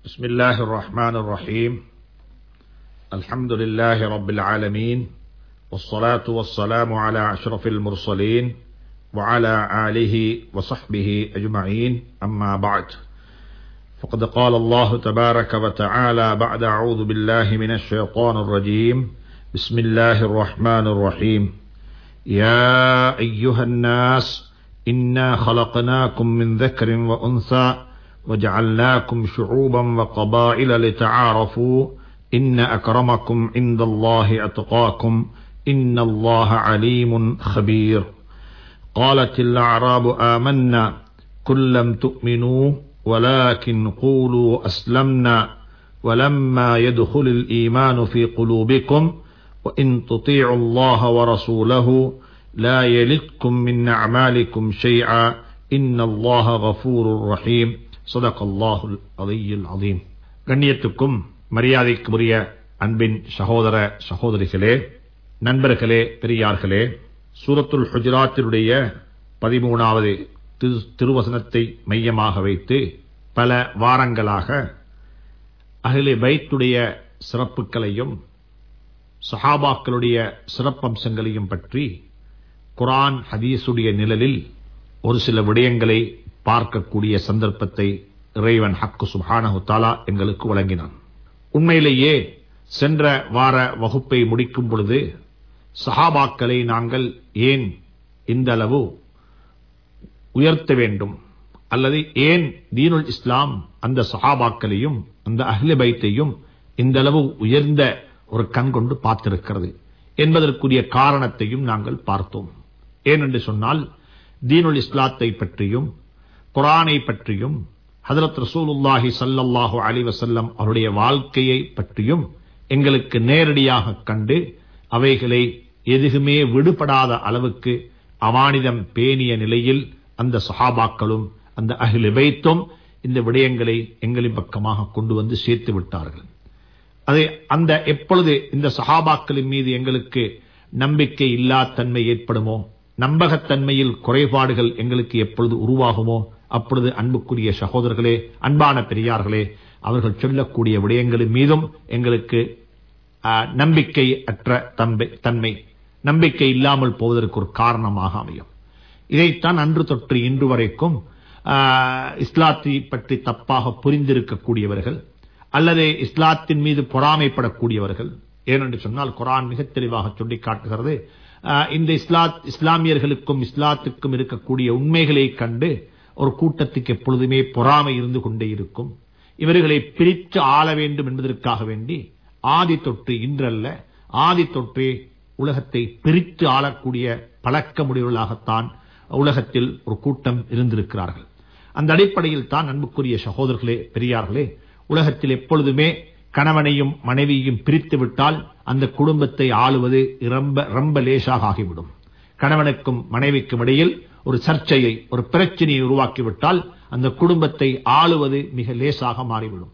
بسم الله الرحمن الرحيم الحمد لله رب العالمين والصلاة والسلام على أشرف المرسلين وعلى آله وصحبه أجمعين أما بعد فقد قال الله تبارك وتعالى بعد أعوذ بالله من الشيطان الرجيم بسم الله الرحمن الرحيم يا أيها الناس إنا خلقناكم من ذكر وأنثى وجعلناكم شعوبا وقبائل لتعارفوا إن أكرمكم عند الله أتقاكم إن الله عليم خبير قالت الأعراب آمنا قل لم تؤمنوا ولكن قولوا أسلمنا ولما يدخل الإيمان في قلوبكم وإن تطيعوا الله ورسوله لا يلدكم من أعمالكم شيئا إن الله غفور رحيم صدق الله العلي العظيم. கண்ணியத்துக்கும் மரியாதைக்குரிய அன்பின் சகோதர சகோதரிகளே, நண்பர்களே, பெரியார்களே, சூரத்துல் ஹுஜராத்தினுடைய 13வது திருவசனத்தை மையமாக வைத்து பல வாரங்களாக அஹ்லே பைத்துடைய சிறப்புகளையும் சஹாபாக்களுடைய சிறப்பம்சங்களையும் பற்றி குர்ஆன் ஹதீஸுடைய நிழலில் ஒரு சில விடயங்களை பார்க்கக்கூடிய சந்தர்ப்பத்தை இறைவன் ஹக்கு சுப்ஹானஹு தஆலா எங்களுக்கு வழங்கினான். உண்மையிலேயே சென்ற வார வகுப்பை முடிக்கும் பொழுது சஹாபாக்களை நாங்கள் ஏன் இந்த அளவு உயர்த்த வேண்டும், அல்லது ஏன் தீனுல் இஸ்லாம் அந்த சஹாபாக்களையும் அந்த அஹ்லே பைத்தையும் இந்த அளவு உயர்ந்த ஒரு கண் கொண்டு பார்த்திருக்கிறது என்பதற்குரிய காரணத்தையும் நாங்கள் பார்த்தோம். ஏனென்று சொன்னால், தீனுல் இஸ்லாத்தை பற்றியும் குர்ஆனை பற்றியும் ஹஜ்ரத் ரசூலுல்லாஹி ஸல்லல்லாஹு அலைஹி வஸல்லம் அவருடைய வாழ்க்கையை பற்றியும் எங்களுக்கு நேரடியாக கண்டு அவைகளை எதுவுமே விடுபடாத அளவுக்கு அமானிதம் பேணிய நிலையில் அந்த சஹாபாக்களும் அந்த அஹ்லே பைத்தும் இந்த விடயங்களை எங்களின் பக்கமாக கொண்டு வந்து சேர்த்து விட்டார்கள். அதை அந்த எப்பொழுது இந்த சஹாபாக்களின் மீது எங்களுக்கு நம்பிக்கை இல்லா தன்மை ஏற்படுமோ, நம்பகத்தன்மையில் குறைபாடுகள் எங்களுக்கு எப்பொழுது உருவாகுமோ, அப்பொழுது அன்புக்குரிய சகோதரர்களே, அன்பான பெரியார்களே, அவர்கள் சொல்லக்கூடிய விடயங்களின் மீதும் எங்களுக்கு நம்பிக்கை அற்ற தன்மை, நம்பிக்கை இல்லாமல் போவதற்கு ஒரு காரணமாக அமையும். இதைத்தான் அன்று தொற்று இன்று வரைக்கும் இஸ்லாத்தை பற்றி தப்பாக புரிந்திருக்கக்கூடியவர்கள் அல்லது இஸ்லாத்தின் மீது பொறாமைப்படக்கூடியவர்கள், ஏனென்று சொன்னால் குர்ஆன் மிக தெளிவாக சொல்லி காட்டுகிறது, இந்த இஸ்லாமியர்களுக்கும் இஸ்லாத்துக்கும் இருக்கக்கூடிய உண்மைகளை கண்டு ஒரு கூட்டத்துக்கு எப்பொழுதுமே பொறாமை இருந்து கொண்டே இருக்கும். இவர்களை பிரித்து ஆள வேண்டும் என்பதற்காக வேண்டி ஆதி தொற்று இன்றல்ல, ஆதி தொற்றே உலகத்தை பிரித்து ஆளக்கூடிய பழக்கமுடையவர்களாகத்தான் உலகத்தில் ஒரு கூட்டம் இருந்திருக்கிறார்கள். அந்த அடிப்படையில் தான் அன்புக்குரிய சகோதரர்களே, பெரியார்களே, உலகத்தில் எப்பொழுதுமே கணவனையும் மனைவியையும் பிரித்து விட்டால் அந்த குடும்பத்தை ஆளுவது ரொம்ப லேசாக ஆகிவிடும். கணவனுக்கும் மனைவிக்கும் இடையில் ஒரு சர்ச்சையை, ஒரு பிரச்சனையை உருவாக்கிவிட்டால் அந்த குடும்பத்தை ஆளுவது மிக லேசாக மாறிவிடும்.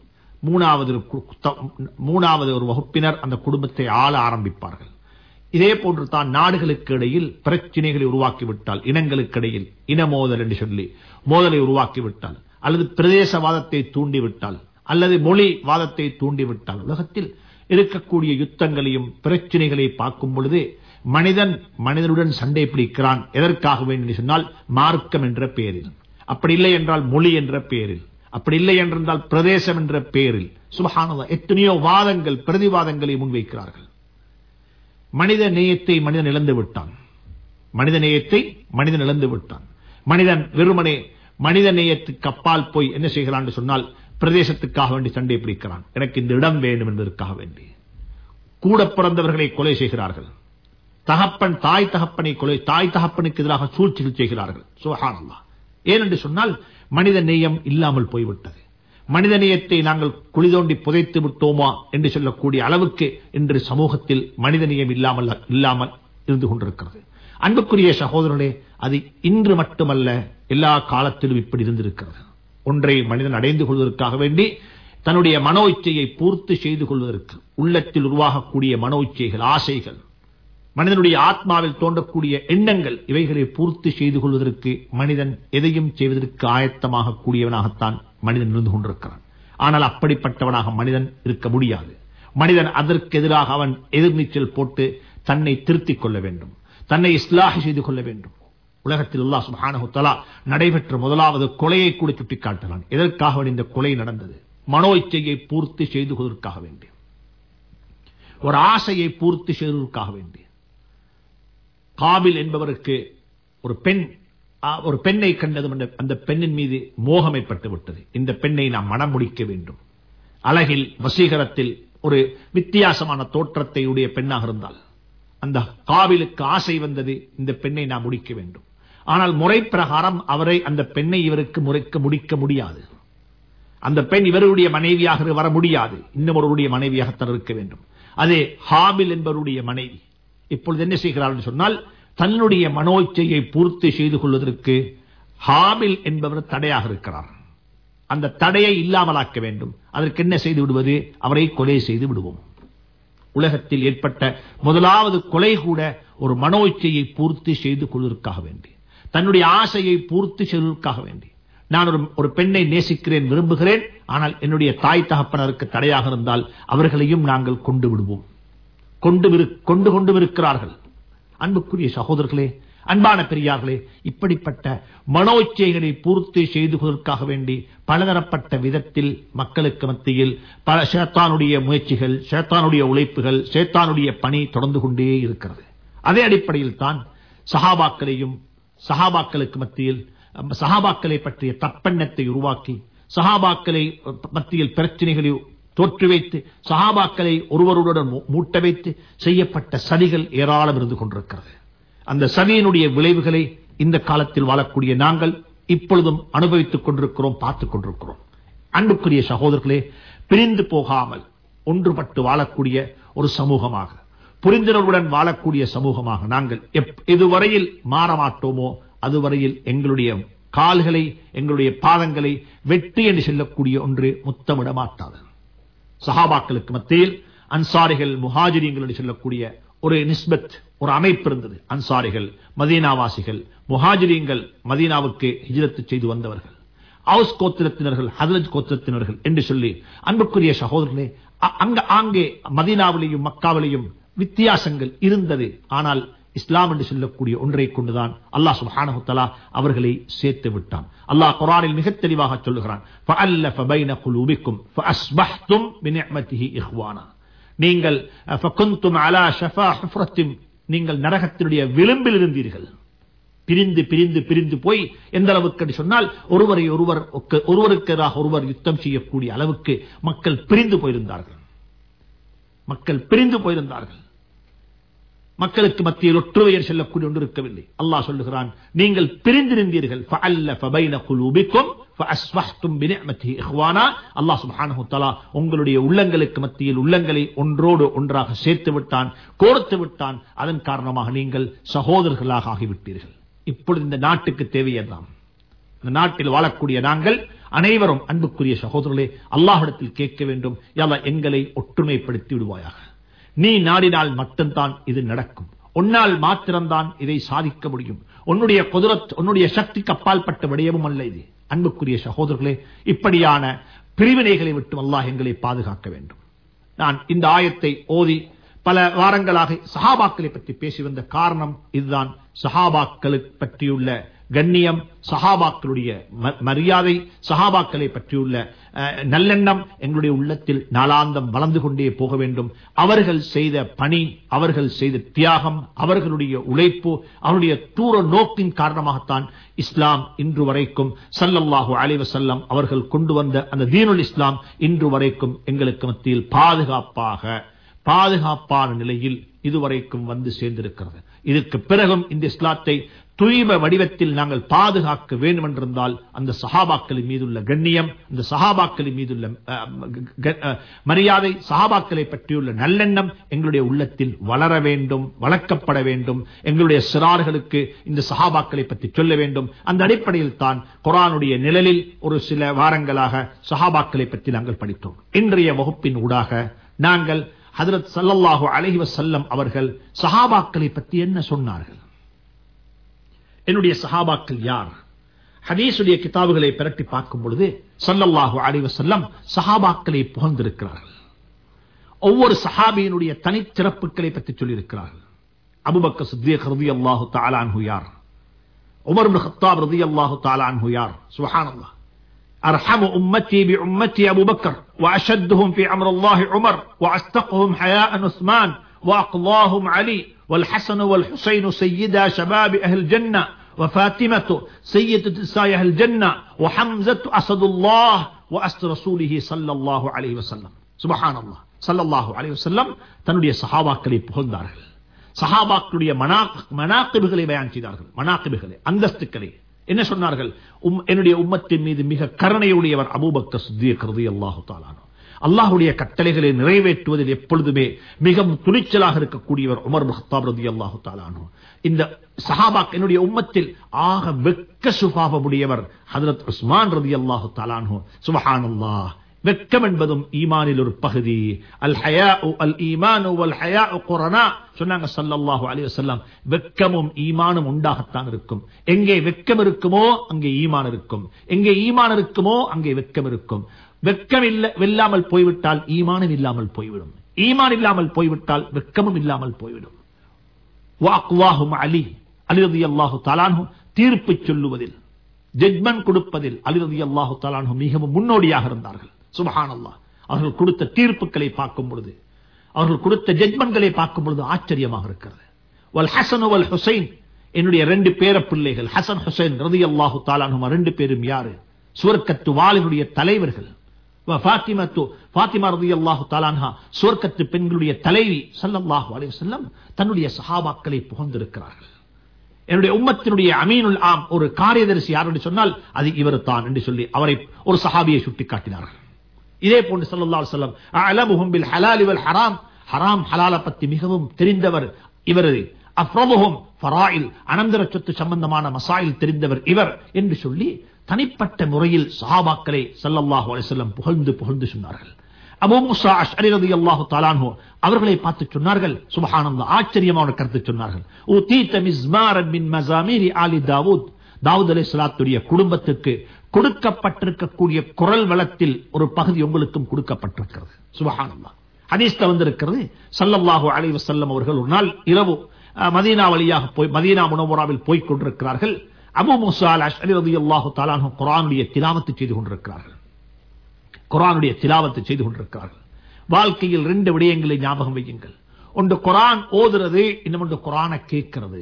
மூணாவது ஒரு வகுப்பினர் அந்த குடும்பத்தை ஆள ஆரம்பிப்பார்கள். இதே போன்று தான் நாடுகளுக்கு இடையில் பிரச்சனைகளை உருவாக்கிவிட்டால், இனங்களுக்கு இடையில் இனமோதல் என்று சொல்லி மோதலை உருவாக்கிவிட்டால், அல்லது பிரதேசவாதத்தை தூண்டிவிட்டால், அல்லது மொழி வாதத்தை தூண்டிவிட்டால், உலகத்தில் இருக்கக்கூடிய யுத்தங்களையும் பிரச்சனைகளை பார்க்கும் பொழுது மனிதனுடன் சண்டை பிடிக்கிறான். எதற்காக வேண்டும் சொன்னால் மார்க்கம் என்ற பெயரில், அப்படி இல்லை என்றால் மொழி என்ற பெயரில், அப்படி இல்லை என்றால் பிரதேசம் என்ற பெயரில் சுப்ஹானல்லாஹ் எத்தனையோ வாதங்கள் பிரதிவாதங்களை முன்வைக்கிறார்கள். மனித நேயத்தை மனிதன் இழந்து விட்டான். மனித நேயத்தை மனிதன் இழந்து விட்டான். மனிதன் வெறுமனே மனித நேயத்துக்கு அப்பால் போய் என்ன செய்கிறான் சொன்னால் பிரதேசத்துக்காக வேண்டி சண்டை பிடிக்கிறான். எனக்கு இந்த இடம் வேண்டும் என்பதற்காக வேண்டி கூட பிறந்தவர்களை கொலை செய்கிறார்கள். தகப்பன் தாய் தகப்பனை கொலை, தாய் தகப்பனுக்கு எதிராக சூழ்ச்சிகள் செய்கிறார்கள். சுப்ஹானல்லாஹ். ஏனென்று சொன்னால் மனித நேயம் இல்லாமல் போய்விட்டது. மனித நேயத்தை நாங்கள் குழி தோண்டி புதைத்து விட்டோமா என்று சொல்லக்கூடிய அளவுக்கு இன்று சமூகத்தில் மனித நேயம் இல்லாமல் இருந்து கொண்டிருக்கிறது. அன்புக்குரிய சகோதரர்களே, அது இன்று மட்டுமல்ல, எல்லா காலத்திலும் இப்படி இருந்திருக்கிறது. ஒன்றை மனிதன் அடைந்து கொள்வதற்காக வேண்டி தன்னுடைய மனோ இச்சையை பூர்த்தி செய்து கொள்வதற்கு உள்ளத்தில் உருவாகக்கூடிய மனோ இச்சைகள், ஆசைகள், மனிதனுடைய ஆத்மாவில் தோன்றக்கூடிய எண்ணங்கள், இவைகளை பூர்த்தி செய்து கொள்வதற்கு மனிதன் எதையும் செய்வதற்கு ஆயத்தமாக கூடியவனாகத்தான் மனிதன் இருந்து கொண்டிருக்கிறான். ஆனால் அப்படிப்பட்டவனாக மனிதன் இருக்க முடியாது. மனிதன் அதற்கு எதிராக அவன் எதிர்நீச்சல் போட்டு தன்னை திருத்திக் கொள்ள வேண்டும், தன்னை இஸ்லாஹ் செய்து கொள்ள வேண்டும். உலகத்தில் அல்லாஹ் சுப்ஹானஹு தஆலா நடைபெற்ற முதலாவது கொலையை கூட சுட்டிக்காட்டலாம். எதற்காக இந்த கொலை நடந்தது? மனோ இச்சையை பூர்த்தி செய்து கொள்வதற்காக வேண்டி, ஒரு ஆசையை பூர்த்தி செய்வதற்காக வேண்டி. காபில் என்பவருக்கு ஒரு பெண்ணை கண்டதும் அந்த பெண்ணின் மீது மோகம் ஏற்பட்டு விட்டது. இந்த பெண்ணை நாம் மனம் முடிக்க வேண்டும். அழகில், வசீகரத்தில் ஒரு வித்தியாசமான தோற்றத்தை உடைய பெண்ணாக இருந்தால் அந்த காபிலுக்கு ஆசை வந்தது, இந்த பெண்ணை நாம் முடிக்க வேண்டும். ஆனால் முறை பிரகாரம் அந்த பெண்ணை இவருக்கு முடிக்க முடியாது. அந்த பெண் இவருடைய மனைவியாக வர முடியாது, இன்னும் ஒருவருடைய மனைவியாகத்தான் இருக்க வேண்டும். அதே ஹாபில் என்பவருடைய மனைவி இப்பொழுது என்ன செய்கிறார் என்று சொன்னால், தன்னுடைய மனோச்சையை பூர்த்தி செய்து கொள்வதற்கு ஹாபில் என்பவர் தடையாக இருக்கிறார். அந்த தடையை இல்லாமலாக்க வேண்டும். அதற்கு என்ன செய்து விடுவது? அவரை கொலை செய்து விடுவோம். உலகத்தில் ஏற்பட்ட முதலாவது கொலை கூட ஒரு மனோச்சையை பூர்த்தி செய்து கொள்வதற்காக வேண்டி, தன்னுடைய ஆசையை பூர்த்தி செய்வதற்காக வேண்டி. நான் ஒரு பெண்ணை நேசிக்கிறேன், விரும்புகிறேன், ஆனால் என்னுடைய தாய் தகப்பனருக்கு தடையாக இருந்தால் அவர்களையும் நாங்கள் கொண்டு விடுவோம். கொண்டு இருக்கிறார்கள். அன்புக்குரிய சகோதரர்களே, அன்பான பெரியார்களே, இப்படிப்பட்ட மனோச்சைகளை பூர்த்தி செய்து கொள்வதற்காக வேண்டி பலதரப்பட்ட விதத்தில் மக்களுக்கு மத்தியில் பல ஷைத்தானுடைய முயற்சிகள், ஷைத்தானுடைய உழைப்புகள், ஷைத்தானுடைய பணி தொடர்ந்து கொண்டே இருக்கிறது. அதே அடிப்படையில் தான் சஹாபாக்களுக்கு மத்தியில் சஹாபாக்களை பற்றிய தப்பெண்ணத்தை உருவாக்கி, சஹாபாக்களை மத்தியில் பிரச்சனைகளை தோற்று வைத்து, சஹாபாக்களை ஒருவருடன் மூட்ட வைத்து செய்யப்பட்ட சதிகள் ஏராளம் இருந்து கொண்டிருக்கிறது. அந்த சதியினுடைய விளைவுகளை இந்த காலத்தில் வாழக்கூடிய நாங்கள் இப்பொழுதும் அனுபவித்துக் கொண்டிருக்கிறோம், பார்த்துக் கொண்டிருக்கிறோம். அன்புக்குரிய சகோதரர்களே, பிரிந்து போகாமல் ஒன்றுபட்டு வாழக்கூடிய ஒரு சமூகமாக, புரிந்துணர்வுடன் வாழக்கூடிய சமூகமாக நாங்கள் எதுவரையில் மாறமாட்டோமோ அதுவரையில் எங்களுடைய கால்களை, எங்களுடைய பாதங்களை வெற்றி என்று சொல்லக்கூடிய ஒன்று முத்தமிட மாட்டாது. சஹாபாக்களுக்கு மத்தியில் அன்சாரிகள், முஹாஜிரீன்கள் என்று சொல்லக்கூடிய ஒரு நிஸ்பத், ஒரு அமைப்பு இருந்தது. அன்சாரிகள் மதீனாவாசிகள், முஹாஜிரீன்கள் மதீனாவுக்கு ஹிஜ்ரத் செய்து வந்தவர்கள், அவுஸ் கோத்திரத்தினர்கள், ஹஸ்ரஜ் கோத்திரத்தினர்கள் என்று சொல்லி அன்புக்குரிய சகோதரர்களே, அங்கே மதீனாவிலேயும் மக்காவிலேயும் வித்தியாசங்கள் இருந்தது. ஆனால் இஸ்லாம் என்று சொல்லக்கூடிய ஒன்றை கொண்டுதான் அல்லாஹ் சுப்ஹானஹு தஆலா அவர்களை சேர்த்து விட்டான். அல்லாஹ் குர்ஆனில் மிக தெளிவாக சொல்லுகிறான், ஃபஅல்லஃப பைன குலூபிக்கும் ஃபஅஸ்பஹ்தும் பினிஅமதிஹி இஹ்வானா. நீங்கள் ஃபகுன்தும் அலா ஷஃபா ஹுஃப்ரத்தின், நீங்கள் நரகத்தினுடைய விளிம்பில் இருந்தீர்கள். பிரிந்து பிரிந்து பிரிந்து போய் எந்த அளவுக்கு சொன்னால் ஒருவருக்கு எதிராக ஒருவர் யுத்தம் செய்யக்கூடிய அளவுக்கு மக்கள் பிரிந்து போயிருந்தார்கள். மக்களுக்கு மத்தியில் ஒற்றுமையர் செல்லக்கூடிய ஒன்று இருக்கவில்லை. அல்லாஹ் சொல்லுகிறான், நீங்கள் பிரிந்திருந்தீர்கள். அல்லாஹ் சுப்ஹானஹு தஆலா உங்களுடைய உள்ளங்களுக்கு மத்தியில் உள்ளங்களை ஒன்றோடு ஒன்றாக சேர்த்து விட்டான், கோர்த்து விட்டான். அதன் காரணமாக நீங்கள் சகோதரர்களாக ஆகிவிட்டீர்கள். இப்பொழுது இந்த நாட்டுக்கு தேவையெல்லாம், இந்த நாட்டில் வாழக்கூடிய நாங்கள் அனைவரும் அன்புக்குரிய சகோதரர்களே, அல்லாஹ்விடத்தில் கேட்க வேண்டும், யா அல்லாஹ் எங்களை ஒற்றுமைப்படுத்தி விடுவாயாக. நீ நாடினால் மட்டும்தான் இது நடக்கும். உன்னால் மாத்திரம்தான் இதை சாதிக்க முடியும். உன்னுடைய குதிரத், உன்னுடைய சக்திக்கு அப்பாற்பட்ட விடயமும் அல்ல இது. அன்புக்குரிய சகோதரர்களே, இப்படியான பிரிவினைகளை விட்டு அல்லாஹ் எங்களை பாதுகாக்க வேண்டும். நான் இந்த ஆயத்தை ஓதி பல வாரங்களாக சஹாபாக்களை பற்றி பேசி வந்த காரணம் இதுதான். சஹாபாக்களை பற்றியுள்ள கண்ணியம், சஹாபாக்களுடைய மரியாதை, சஹாபாக்களை பற்றியுள்ள நல்லெண்ணம் எங்களுடைய உள்ளத்தில் நாளாந்தம் வளர்ந்து கொண்டே போக வேண்டும். அவர்கள் செய்த பணி, அவர்கள் செய்த தியாகம், அவர்களுடைய உழைப்பு, அவருடைய தூர நோக்கின் காரணமாகத்தான் இஸ்லாம் இன்று வரைக்கும் ஸல்லல்லாஹு அலைஹி வஸல்லம் அவர்கள் கொண்டு வந்த அந்த தீனுல் இஸ்லாம் இன்று வரைக்கும் எங்களுக்கு மத்தியில் பாதுகாப்பான நிலையில் இதுவரைக்கும் வந்து சேர்ந்திருக்கிறது. இதற்கு பிறகும் இந்த இஸ்லாத்தை தூய்மை வடிவத்தில் நாங்கள் பாதுகாக்க வேண்டும் என்றிருந்தால் அந்த சஹாபாக்களின் மீதுள்ள கண்ணியம், அந்த சஹாபாக்களின் மீதுள்ள மரியாதை, சஹாபாக்களை பற்றியுள்ள நல்லெண்ணம் எங்களுடைய உள்ளத்தில் வளர வேண்டும், வளர்க்கப்பட வேண்டும். எங்களுடைய சிறார்களுக்கு இந்த சஹாபாக்களை பற்றி சொல்ல வேண்டும். அந்த அடிப்படையில் தான் குர்ஆனுடைய நிழலில் ஒரு சில வாரங்களாக சஹாபாக்களை பற்றி நாங்கள் படித்தோம். இன்றைய வகுப்பின் ஊடாக நாங்கள் ஹஜ்ரத் ஸல்லல்லாஹு அலைஹி வஸல்லம் அவர்கள் சஹாபாக்களை பற்றி என்ன சொன்னார்கள், என்னுடைய சஹாபாக்கள் யார், ஹதீஸுடைய கிதாபுகளை பிரட்டி பார்க்கும் பொழுது ஸல்லல்லாஹு அலைஹி வஸல்லம் சஹாபாக்களை புகழ்ந்திருக்கிறார்கள். ஒவ்வொரு சஹாபியினுடைய தனிச்சிறப்புகளை பற்றி சொல்லியிருக்கிறார்கள். அபூபக்கர் சித்தீக் ரலியல்லாஹு தஆலா அன்ஹு யார்? உமர் இப்னு கத்தாப் ரலியல்லாஹு தஆலா அன்ஹு யார்? சுப்ஹானல்லாஹ். أرحم أمتي بأمتي أبو بكر وأشدهم في أمر الله عمر وأستقهم حياء عثمان وأقضاهم علي والحسن والحسين سيدا شباب أهل الجنة وفاطمة سيدة نساء أهل الجنة وحمزة أسد الله وأسد رسوله صلى الله عليه وسلم. سبحان الله. صلى الله عليه وسلم தன்னுடைய சஹாபாக்களை புகழ்ந்தார்கள். சஹாபாக்களுடைய மனாகிபுகளை பயான் செய்தார்கள். மனாகிபுகளை, அந்தஸ்துக்களை என்ன சொன்னார்கள்? என்னுடைய உம்மத்தின் மீது மிக கருணையுடையவர் அபூபக்கர் சித்தீக் ரலியல்லாஹு தஆலா அன்ஹு. அல்லாஹ்வுடைய கட்டளைகளை நிறைவேற்றுவதில் எப்பொழுதுமே மிகவும் துணிச்சலாக இருக்கக்கூடியவர் உமர் இப்னு கத்தாப் ரலியல்லாஹு தஆலா அன்ஹு. இந்த சஹாபாக் என்னுடைய உம்மத்தில் ஆக வெட்க சுபாவமுடையவர் ஹஜ்ரத் உஸ்மான் ரலியல்லாஹு தஆலா அன்ஹு. சுப்ஹானல்லாஹ். வெட்கம் என்பதும் ஈமானில் ஒரு பகுதி. அல் ஹயாஉ அல் ஈமானு வல் ஹயாஉ குர்னா சொன்னாங்க ஸல்லல்லாஹு அலைஹி வஸல்லம். வெட்கமும் ஈமானும் உண்டாகத்தான் இருக்கும். எங்கே வெட்கம் இருக்குமோ அங்கே ஈமான் இருக்கும். எங்கே ஈமான் இருக்குமோ அங்கே வெட்கம் இருக்கும். வெட்கம் இல்லாமல் போய்விட்டால் ஈமானும் இல்லாமல் போய்விடும். ஈமான் இல்லாமல் போய்விட்டால் வெட்கமும் இல்லாமல் போய்விடும். வஅக்வாஹும் அலி ரலியல்லாஹு தஆலா அன்ஹு தீர்ப்பு சொல்லுவதில், ஜட்ஜ்மென்ட் கொடுப்பதில் அலி ரலியல்லாஹு தஆலா அன்ஹு மிகவும் முன்னோடியாக இருந்தார்கள். சுப்ஹானல்லாஹ். அவர்கள் கொடுத்த தீர்ப்புகளை பார்க்கும் பொழுது, அவர்கள் கொடுத்த ஜட்ஜ்மென்ட்களை பார்க்கும் பொழுது ஆச்சரியமாக இருக்கிறது. வல் ஹஸன் வல் ஹுசைன் என்னுடைய ரெண்டு பேர பிள்ளைகள் ஹசன் ஹுசைன் ரலியல்லாஹு தஆலா அன்ஹுமா ரெண்டு பேரும் யாரு? சுவர்க்கத்து வாளினுடைய தலைவர்கள். ஃபாத்திமா ரலியல்லாஹு தஆலா அன்ஹா சுவர்க்கத்து பெண்களுடைய தலைவி. ஸல்லல்லாஹு அலைஹி வஸல்லம் தன்னுடைய சஹாபாக்களை புகழ்ந்திருக்கிறார்கள். என்னுடைய உம்மத்தினுடைய அமீனுல் ஆம், ஒரு காரியதரிசி யார் என்று சொன்னால் அது இவர் தான் என்று சொல்லி அவரை ஒரு சஹாபியை சுட்டிக்காட்டினார்கள். இதே போன்று ஸல்லல்லாஹு அலைஹி வஸல்லம் அஅலமுஹும் பில் ஹலால் வல் ஹராம், ஹராம் ஹலால பத்தி மிகவும் தெரிந்தவர் இவர். அஃரதுஹும் ஃபராயில், அனந்தர சொத்து சம்பந்தமான மசாயில் தெரிந்தவர் இவர் என்று சொல்லி தனிப்பட்ட முறையில் சஹாபாக்களை ஸல்லல்லாஹு அலைஹி வஸல்லம் புகழ்ந்து சொன்னார்கள். அபூ மூஸா அஷ்அரி ரலியல்லாஹு தஆலா அன்ஹு அவர்களை பார்த்து சொன்னார்கள், சுப்ஹானல்லாஹ், ஆச்சரியமான கருத்து சொன்னார்கள். ஊதீத மிஸ்மாரன் மின் மஸாமீரி ஆலி தாவூத், தாவூத் அலைஹிஸ்ஸலாத்துடைய குடும்பத்துக்கு கொடுக்கப்பட்டிருக்கக்கூடிய குரல் வளத்தில் ஒரு பகுதி உங்களுக்கும் கொடுக்கப்பட்டிருக்கிறது. சுப்ஹானல்லாஹ். ஹதீஸ்ல வந்திருக்கிறது, ஸல்லல்லாஹு அலைஹி வஸல்லம் அவர்கள் ஒரு நாள் இரவு மதீனா வழியாக போய் மதீனா முனவ்வராவில் போய் கொண்டிருக்கிறார்கள். அபூ மூஸா அஷ்அரி ரலியல்லாஹு தஆலா அன்ஹு குர்ஆனுடைய திலாவத் செய்து கொண்டிருக்கிறார்கள். குர்ஆனுடைய திலாவத் செய்து கொண்டிருக்கிறார்கள். வாழ்க்கையில் ரெண்டு விடயங்களை ஞாபகம் வையுங்கள். ஒன்று குர்ஆன் ஓதுறது, இன்னொன்று குர்ஆனை கேட்கிறது.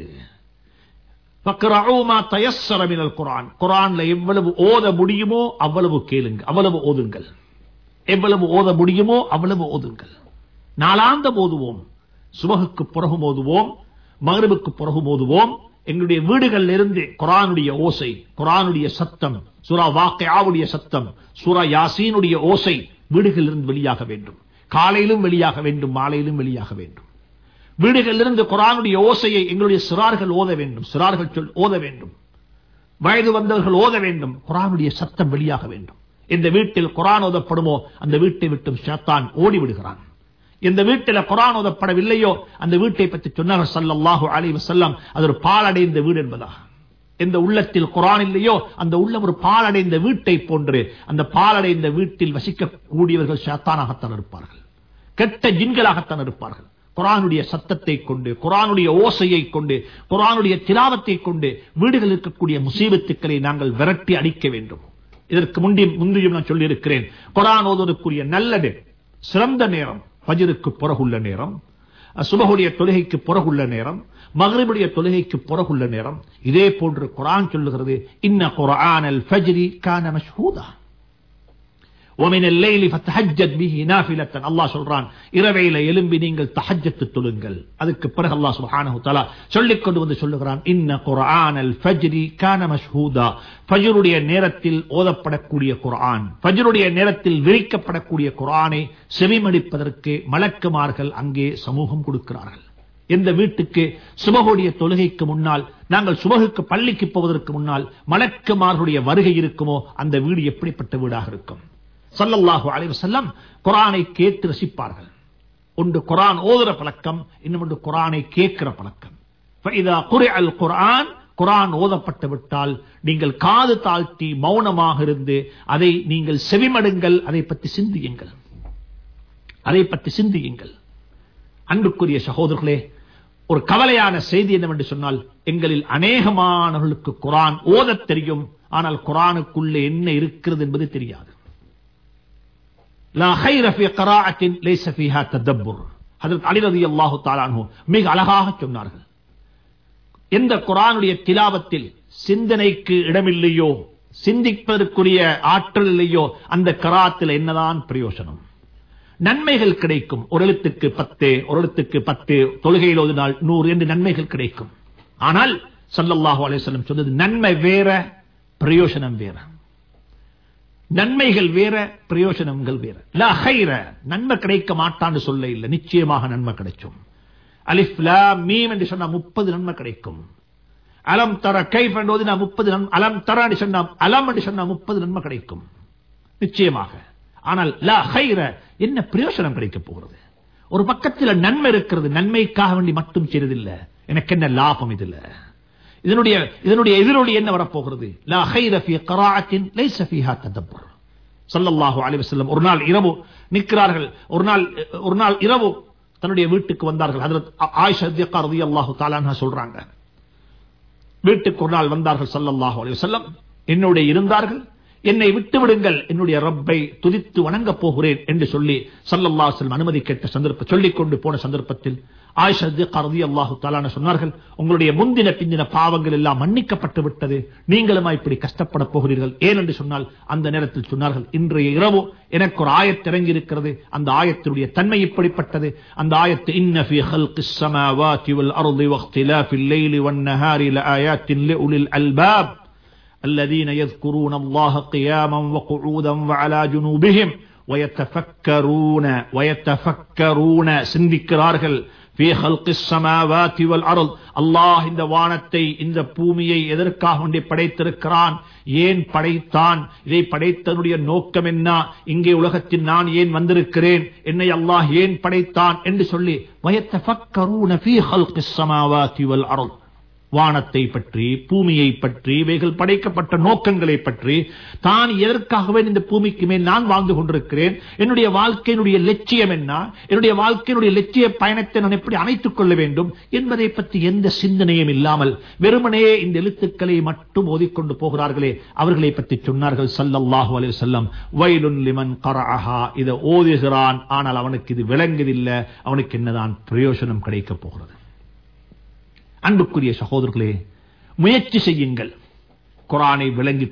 ஃபக்ரஊ மா தயஸ்ஸர மினல் குர்ஆன், குர்ஆன்ல எவ்வளவு ஓத முடியுமோ அவ்வளவு கேளுங்க, அவ்வளவு ஓதுங்கள். எவ்வளவு ஓத முடியுமோ அவ்வளவு ஓதுங்கள். நாளாந்தம் ஓதுவோம், சுபஹுக்கு பிறகு ஓதுவோம், மக்ரிபுக்கு பிறகு ஓதுவோம். எங்களுடைய வீடுகளில் இருந்து குர்ஆனுடைய ஓசை, குர்ஆனுடைய சத்தம், சூரா வாக்கியாவுடைய சத்தம், சூரா யாசீனுடைய ஓசை வீடுகளில் இருந்து வெளியாக வேண்டும். காலையிலும் வெளியாக வேண்டும், மாலையிலும் வெளியாக வேண்டும். வீடுகளிலிருந்து குர்ஆனுடைய ஓசையை எங்களுடைய சிறார்கள் ஓத வேண்டும், சிறார்கள் ஓத வேண்டும், வயது வந்தவர்கள் ஓத வேண்டும். குர்ஆனுடைய சத்தம் வெளியாக வேண்டும். எந்த வீட்டில் குர்ஆன் ஓதப்படுமோ அந்த வீட்டை விட்டு ஷைத்தான் ஓடிவிடுகிறான். எந்த வீட்டில் குர்ஆன் ஓதப்படவில்லையோ அந்த வீட்டை பற்றி சொன்னார்கள் ஸல்லல்லாஹு அலைஹி வஸல்லம், அது ஒரு பாழடைந்த வீடு என்பதாக. எந்த உள்ளத்தில் குர்ஆன் இல்லையோ அந்த உள்ளம் ஒரு பாழடைந்த வீட்டை போன்று. அந்த பாழடைந்த வீட்டில் வசிக்கக்கூடியவர்கள் ஷைத்தானாகத்தான் இருப்பார்கள், கெட்ட ஜின்களாகத்தான் இருப்பார்கள். குர்ஆனுடைய சத்தத்தை கொண்டு, குர்ஆனுடைய ஓசையை கொண்டு, குர்ஆனுடைய திலாவத்தை கொண்டு வீடுகளில் இருக்கக்கூடிய முசீபத்துக்களை நாங்கள் விரட்டி அடிக்க வேண்டும். இதற்கு முந்தையும் நான் சொல்லியிருக்கிறேன், குர்ஆன் ஓதுவதற்குரிய நல்லது சிறந்த நேரம் ஃபஜ்ருக்கு பிறகுள்ள நேரம், சுபஹுடைய தொழுகைக்கு பிறகுள்ள நேரம், மக்ரிபுடைய தொழுகைக்கு பிறகுள்ள நேரம். இதே போன்று குர்ஆன் சொல்லுகிறது, இன்ன குர்ஆனல் ஃபஜ்ரி கான மஷ்ஹூதா ومن الليل فتهجد به نافلة. அல்லாஹ் சொல்றான், இரவையில எழும்பி நீங்கள் தஹஜ்ஜத் தொழுங்கள். அதுக்கு பிறகு அல்லாஹ் சுப்ஹானஹு தஆலா சொல்லிக் கொண்டு வந்து சொல்லுகிறான், இன்ன குர்ஆனல் ஃபஜ்ரி கான மஷ்ஹூதா, ஃபஜ்ருடைய நேரத்தில் ஓதப்படக்கூடிய குர்ஆன், ஃபஜ்ருடைய நேரத்தில் விரிக்கப்படக்கூடிய குர்ஆனை செவிமடிப்பதற்கு மலக்குமார்கள் அங்கே சமூகம் கொடுக்கிறார்கள். எந்த வீட்டுக்கு சுபஹுடைய தொழுகைக்கு முன்னால், நாங்கள் சுபஹுக்கு பள்ளிக்கு போவதற்கு முன்னால் மலக்குமார்களுடைய வருகை இருக்குமோ அந்த வீடு எப்படிப்பட்ட வீடாக இருக்கும்? ஸல்லல்லாஹு அலைஹி வஸல்லம் குர்ஆனை கேட்டு ரசிப்பார்கள். ஒன்று குர்ஆன் ஓதுற பழக்கம், இன்னொன்று குர்ஆனை கேட்கிற பழக்கம். ஃபஇதா குரிஅல் குர்ஆன் குர்ஆன் ஓதப்பட்டு விட்டால் நீங்கள் காது தாழ்த்தி மௌனமாக இருந்து அதை நீங்கள் செவிமடுங்கள், அதை பற்றி சிந்தியுங்கள். அன்புக்குரிய சகோதரர்களே, ஒரு கவலையான செய்தி என்னவென்று சொன்னால், எங்களில் அநேகமானவர்களுக்கு குர்ஆன் ஓதத் தெரியும், ஆனால் குர்ஆனுக்குள்ளே என்ன இருக்கிறது என்பது தெரியாது. லா கைர ஃபீ க்ராஅத்தின் லைஸ ஃபீஹா ததப்புர். ஹஜ்ரத் அலி ரலியல்லாஹு தஆலா அன்ஹு மிக அழகாக சொன்னார்கள், எந்த குர்ஆனுடைய திலாவத்தில் சிந்தனைக்கு இடமில்லையோ, சிந்திப்பதற்குரிய ஆற்றல் இல்லையோ, அந்த கிராத்தில் என்னதான் பிரயோஜனம்? நன்மைகள் கிடைக்கும், ஒரு எழுத்துக்கு 10, ஒரு எழுத்துக்கு 10, தொழுகையில் ஓதினால் 100 என்று நன்மைகள் கிடைக்கும். ஆனால் ஸல்லல்லாஹு அலைஹி வஸல்லம் சொன்னது, நன்மை வேற, பிரயோஜனம் வேற. நன்மைகள் வேற, பிரயோஜனங்கள் வேற. லா கைர, நன்மை கிடைக்க மாட்டான்னு சொல்ல இல்லை, நிச்சயமாக நன்மை கிடைக்கும். அலிஃப் லாம் மீம் என்று சொன்னா 30 நன்மை கிடைக்கும். அலம் தர கைஃப் என்று ஓதினா 30 நன்மை, அலம் தர என்று சொன்னா, அலம் என்று சொன்னா 30 நன்மை கிடைக்கும் நிச்சயமாக. ஆனால் லா கைர, என்ன பிரயோஜனம் கிடைக்க போகிறது? ஒரு பக்கத்தில் நன்மை இருக்கிறது, நன்மைக்காக வேண்டி மட்டும் செய்வதில்லை, எனக்கு என்ன லாபம் இதுல? இதனுடைய எதிரொலி என்ன வரப்போகிறது? லா கைர ஃபீ க்ராஅத்தின் லைஸ ஃபீஹா ததப்புர். ஸல்லல்லாஹு அலைஹி வஸல்லம் ஒரு நாள் இரவு நிற்கிறார்கள். ஒரு நாள் இரவு தன்னுடைய வீட்டுக்கு வந்தார்கள். ஹஜ்ரத் ஆயிஷா ரலியல்லாஹு தஆலா அன்ஹா சொல்றாங்க, வீட்டுக்கு ஒரு நாள் வந்தார்கள் ஸல்லல்லாஹு அலைஹி வஸல்லம், என்னோட இருந்தார்கள், என்னை விட்டு விடுங்கள், என்னுடைய ரப்பை துதித்து வணங்க போகிறேன் என்று சொல்லி ஸல்லல்லாஹு அலைஹி வஸல்லம் அனுமதி கேட்ட சந்தர்ப்பம், சொல்லிக் கொண்டு போன சந்தர்ப்பத்தில் ஆயிஷா ரலியல்லாஹு தஆலா அன்ஹா சொன்னார்கள், உங்களுடைய முந்தின பிந்தின பாவங்கள் எல்லாம் மன்னிக்கப்பட்டு விட்டது, நீங்களுமா இப்படி கஷ்டப்பட போகிறீர்கள்? ஏன் என்று சொன்னால், அந்த நேரத்தில் சொன்னார்கள், இன்றைய இரவு எனக்கு ஒரு ஆயத் இறங்கி இருக்கிறது, அந்த ஆயத்தினுடைய தன்மை இப்படிப்பட்டது. அந்த ஆயத்து, இன்ன ஃபீ ஹல்கிஸ் ஸமாவாதி வல் அர்தி வக்திலாஃபில் லைலி வன் நஹாரி லஆயாத்தின் லிஉலில் அல்பாப் الذين يذكرون الله قياما وقعودا وعلى جنوبهم ويتفكرون சிந்திக்கிறார்கள். في خلق السماوات والارض, அல்லாஹ் இந்த வானத்தை இந்த பூமியை எதற்காக வேண்டி படைத்திருக்கிறான், ஏன் படைத்தான், இதை படைத்தனுடைய நோக்கம் என்ன, இங்கே உலகத்தில் நான் ஏன் வந்திருக்கிறேன், என்னை அல்லாஹ் ஏன் படைத்தான் என்று சொல்லி ويتفكرون في خلق السماوات والارض, வானத்தை பற்றி, பூமியை பற்றி, இவைகள் படைக்கப்பட்ட நோக்கங்களை பற்றி, தான் எதற்காகவே இந்த பூமிக்கு மேல் நான் வாழ்ந்து கொண்டிருக்கிறேன், என்னுடைய வாழ்க்கையினுடைய லட்சியம் என்ன, என்னுடைய வாழ்க்கையினுடைய லட்சிய பயணத்தை நான் எப்படி அமைத்துக் கொள்ள வேண்டும் என்பதை பற்றி எந்த சிந்தனையும் இல்லாமல் வெறுமனே இந்த எழுத்துக்களை மட்டும் ஓதிக்கொண்டு போகிறார்களே, அவர்களை பற்றி சொன்னார்கள் ஸல்லல்லாஹு அலைஹி வஸல்லம், வைலுன் லிமன் கரஅஹா, இதை ஓதுகிறான், ஆனால் அவனுக்கு இது விளங்குதில்லை, அவனுக்கு என்னதான் பிரயோஜனம் கிடைக்க போகிறது? அன்புக்குரிய சகோதரர்களே, முயற்சி செய்யுங்கள் குர்ஆனை விளங்கிக்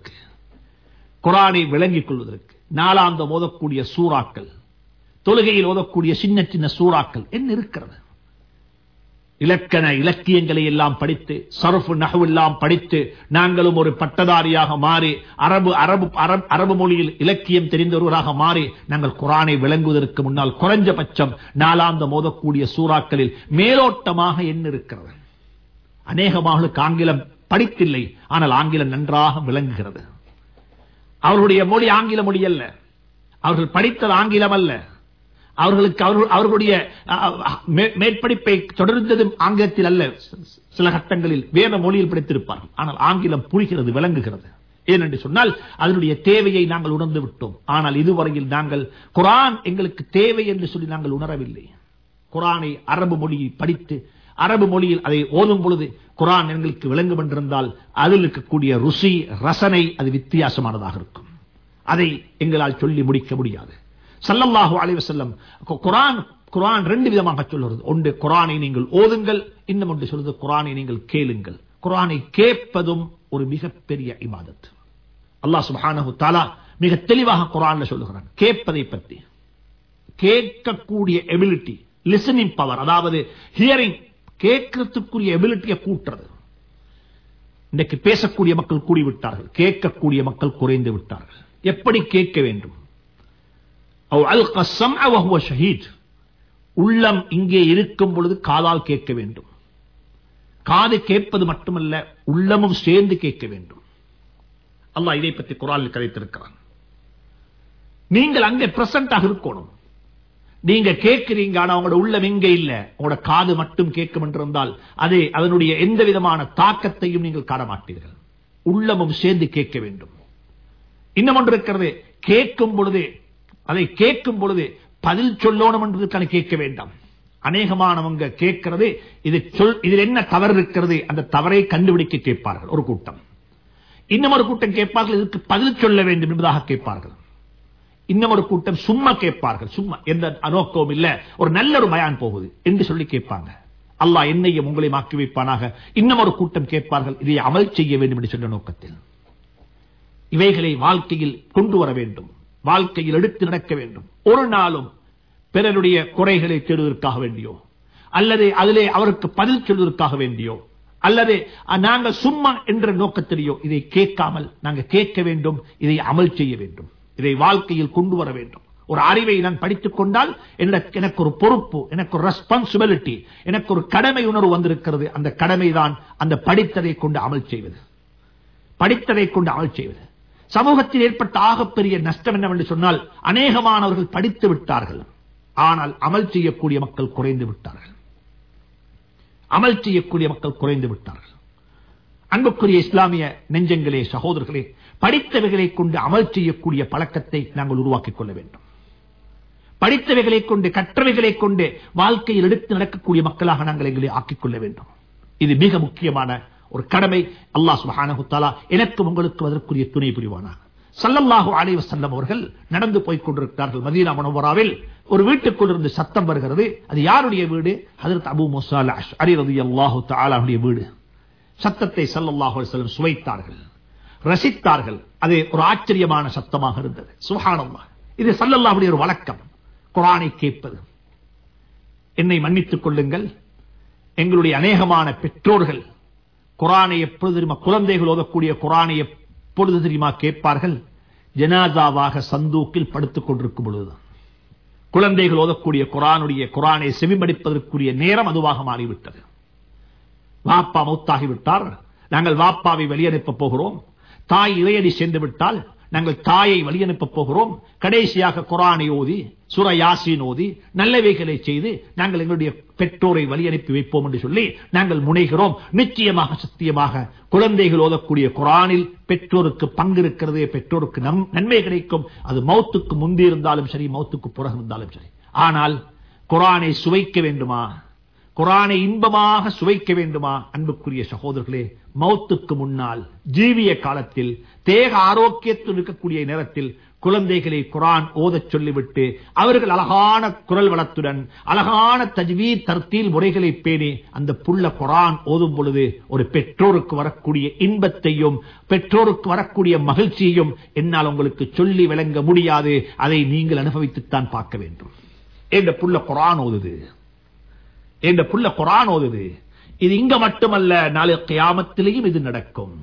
கொள்வதற்கு. நாளாந்தம் ஓதக்கூடிய சூறாக்கள், தொழுகையில் ஓதக்கூடிய சின்ன சின்ன சூறாக்கள் என்ன இருக்கிறது? இலக்கண இலக்கியங்களை எல்லாம் படித்து, சர்ஃப் நஹ்வு எல்லாம் படித்து, நாங்களும் ஒரு பட்டதாரியாக மாறி, அரபு மொழியில் இலக்கியம் தெரிந்தவர்களாக மாறி, நாங்கள் குர்ஆனை விளங்குவதற்கு முன்னால் குறைஞ்சபட்சம் நாளாந்தம் ஓதக்கூடிய சூறாக்களில் மேலோட்டமாக என்ன இருக்கிறது? அநேகமாக ஆங்கிலம் படித்தில்லை, ஆனால் ஆங்கிலம் நன்றாக விளங்குகிறது. அவர்களுடைய மொழி ஆங்கில மொழி அல்ல, அவர்கள் படித்தது ஆங்கிலம் அல்ல, அவர்களுடைய மேற்படிப்பை தொடர்ந்ததும் ஆங்கிலத்தில் அல்ல, சில கட்டங்களில் வேற மொழியில் படித்திருப்பார்கள், ஆனால் ஆங்கிலம் புரிகிறது, விளங்குகிறது. ஏனென்று சொன்னால் அதனுடைய தேவையை நாங்கள் உணர்ந்து விட்டோம். ஆனால் இதுவரையில் நாங்கள் குர்ஆன் எங்களுக்கு தேவை என்று சொல்லி நாங்கள் உணரவில்லை. குர்ஆனை அரபு மொழியை படித்து, அரபு மொழியில் அதை ஓதும் பொழுது குர்ஆன் எங்களுக்கு விளங்கும் என்றிருந்தால் அதில் இருக்கக்கூடிய ருசி, ரசனை அது வித்தியாசமானதாக இருக்கும். அதை எங்களால் சொல்லி முடிக்க முடியாது. ஸல்லல்லாஹு அலைஹி வஸல்லம் குர்ஆன் ரெண்டு விதமாக சொல்லுகிறது. ஒன்று, குர்ஆனை நீங்கள் ஓதுங்கள், இன்னும் ஒன்று சொல்வது, குர்ஆனை நீங்கள் கேளுங்கள். குர்ஆனை கேட்பதும் ஒரு மிகப்பெரிய இபாதத். அல்லாஹ் சுப்ஹானஹு தஆலா மிக தெளிவாக குர்ஆன்ல சொல்லுகிறான் கேட்பதை பற்றி. கேட்கக்கூடிய எபிலிட்டி, லிசனிங் பவர், அதாவது ஹியரிங், கேட்கறதுக்குரிய எபிலிட்டியை கூட்டுறது. இன்றைக்கு பேசக்கூடிய மக்கள் கூடிவிட்டார்கள், கேட்கக்கூடிய மக்கள் குறைந்து விட்டார்கள். எப்படி கேட்க வேண்டும்? உள்ளம் இங்கே இருக்கும் பொழுது காதால் கேட்க வேண்டும். காது கேட்பது மட்டுமல்ல, உள்ளமும் சேர்ந்து கேட்க வேண்டும். அல்லாஹ் இதை பற்றி குர்ஆனில் கதைத்திருக்கிறான். நீங்கள் அங்கே பிரசன்டாக இருக்கணும். நீங்க கேட்கிறீங்க, ஆனா உங்களோட உள்ளம் எங்க இல்ல, உங்களோட காது மட்டும் கேட்கும் என்றிருந்தால் அதே அதனுடைய எந்த விதமான தாக்கத்தையும் நீங்கள் காண மாட்டீர்கள். உள்ளமும் சேர்ந்து கேட்க வேண்டும். இன்னும் ஒன்று இருக்கிறது, கேட்கும் பொழுது அதை கேட்கும் பொழுது பதில் சொல்லணும் என்பதற்கான கேட்க வேண்டாம். அநேகமானவங்க கேட்கிறது இதில் என்ன தவறு இருக்கிறது, அந்த தவறை கண்டுபிடிக்க கேட்பார்கள் ஒரு கூட்டம். இன்னும் ஒரு கூட்டம் கேட்பார்கள் இதற்கு பதில் சொல்ல வேண்டும் என்பதாக கேட்பார்கள். இன்னும் ஒரு கூட்டம் சும்மா கேட்பார்கள், சும்மா எந்த நோக்கமும் இல்ல, ஒரு நல்ல ஒரு பயான் போகுது என்று சொல்லி கேட்பாங்க. அல்லாஹ் என்னையும் உங்களையும் ஆக்கி வைப்பானாக. இன்னும் ஒரு கூட்டம் கேட்பார்கள் இதை அமல் செய்ய வேண்டும் என்று சொன்ன நோக்கத்தில். இவைகளை வாழ்க்கையில் கொண்டு வர வேண்டும், வாழ்க்கையில் எடுத்து நடக்க வேண்டும். ஒரு நாளும் பிறருடைய குறைகளை தேடுவதற்காக வேண்டியோ அல்லது அதிலே அவருக்கு பதில் சொல்வதற்காக வேண்டியோ அல்லது நாங்கள் சும்மா என்ற நோக்கத்திலேயோ இதை கேட்காமல் நாங்கள் கேட்க வேண்டும், இதை அமல் செய்ய வேண்டும், இதை வாழ்க்கையில் கொண்டு வர வேண்டும். ஒரு அறிவை நான் படித்துக் கொண்டால் எனக்கு ஒரு பொறுப்பு, எனக்கு ஒரு ரெஸ்பான்சிபிலிட்டி, எனக்கு ஒரு கடமை உணர்வு வந்திருக்கிறது. அந்த கடமை தான் அந்த படித்ததை கொண்டு அமல் செய்வது. படித்ததை கொண்டு அமல் செய்வது. சமூகத்தில் ஏற்பட்ட ஆகப்பெரிய நஷ்டம் என்னவென்று சொன்னால், அநேகமானவர்கள் படித்து விட்டார்கள், ஆனால் அமல் செய்யக்கூடிய மக்கள் குறைந்து விட்டார்கள். அமல் செய்யக்கூடிய மக்கள் குறைந்து விட்டார்கள். அன்புக்குரிய இஸ்லாமிய நெஞ்சங்களே, சகோதரர்களே, படித்தவைகளை கொண்டு அமல் செய்யக்கூடிய பழக்கத்தை நாங்கள் உருவாக்கிக் கொள்ள வேண்டும். படித்தவைகளை கொண்டு கற்றவைகளை கொண்டு வாழ்க்கையில் எடுத்து நடக்கக்கூடிய மக்களாக நாங்கள் எங்களை ஆக்கிக் கொள்ள வேண்டும். இது மிக முக்கியமான ஒரு கடமை. அல்லாஹ் சுப்ஹானஹு வ தஆலா எனக்கும் உங்களுக்கு அதற்குரிய துணை புரிவானாக. ஸல்லல்லாஹு அலைஹி வஸல்லம் அவர்கள் நடந்து போய்க் கொண்டிருக்கிறார்கள். மதீனா முனவ்வராவில் ஒரு வீட்டுக்குள் இருந்து சத்தம் வருகிறது. அது யாருடைய வீடு? ஹஜ்ரத் அபூ மூஸா அல்-அஷ்அரி ரலியல்லாஹு தஆலா அவருடைய வீடு. சத்தத்தை ஸல்லல்லாஹு அலைஹி வஸல்லம் சுவைத்தார்கள், ரசித்தார்கள். அது ஒரு ஆச்சரியமான சத்தமாக இருந்தது. சுப்ஹானல்லாஹ். இது ஸல்லல்லாஹுடைய ஒரு வழக்கம், குர்ஆனை கேட்பது. என்னை மன்னித்துக் கொள்ளுங்கள், எங்களுடைய அநேகமான பெற்றோர்கள் குர்ஆனை எப்பொழுது தெரியுமா, குழந்தைகள் ஓதக்கூடிய குர்ஆனை எப்பொழுது தெரியுமா கேட்பார்கள்? ஜனாசாவாக சந்தூக்கில் படுத்துக் கொண்டிருக்கும் பொழுதுதான். குழந்தைகள் ஓதக்கூடிய குர்ஆனை செவிமடிப்பதற்குரிய நேரம் அதுவாக மாறிவிட்டது. வாப்பா மௌத்தாகிவிட்டார், நாங்கள் வாப்பாவை வெளியனுப்ப போகிறோம். தாய் இறையடி சென்று விட்டால் நாங்கள் தாயை வழியனுப்ப போகிறோம். கடைசியாக குர்ஆனை ஓதி சூரா யாசீன் ஓதி நல்லவைகளை செய்து நாங்கள் எங்களுடைய பெற்றோரை வழியனுப்பி வைப்போம் என்று சொல்லி நாங்கள் முனைகிறோம். நிச்சயமாக சத்தியமாக குழந்தைகள் ஓதக்கூடிய குர்ஆனில் பெற்றோருக்கு பங்கு இருக்கிறது, பெற்றோருக்கு நன்மை கிடைக்கும். அது மௌத்துக்கு முந்தி இருந்தாலும் சரி, மௌத்துக்கு பிறகு இருந்தாலும் சரி. ஆனால் குர்ஆனை சுவைக்க வேண்டுமா, குர்ஆனை இன்பமாக சுவைக்க வேண்டுமா? அன்புக்குரிய சகோதரர்களே, மௌத்துக்கு முன்னால் ஜீவிய காலத்தில் தேக ஆரோக்கியத்தில் இருக்கக்கூடிய நேரத்தில் குழந்தைகளை குர்ஆன் ஓதச் சொல்லிவிட்டு அவர்கள் அழகான குரல் வளத்துடன் அழகான தஜ்வீத் தர்த்தீல் முறைகளை பேணி அந்த புள்ள குர்ஆன் ஓதும் பொழுது ஒரு பெற்றோருக்கு வரக்கூடிய இன்பத்தையும் பெற்றோருக்கு வரக்கூடிய மகிழ்ச்சியையும் என்னால் உங்களுக்கு சொல்லி விளங்க முடியாது. அதை நீங்கள் அனுபவித்துத்தான் பார்க்க வேண்டும். என்ற புள்ள குர்ஆன் ஓதுது, என்ற புள்ள குர்ஆன் ஓதுது. இது இங்க மட்டுமல்ல, நாளை கியாமத்திலேயும் இது நடக்கும்.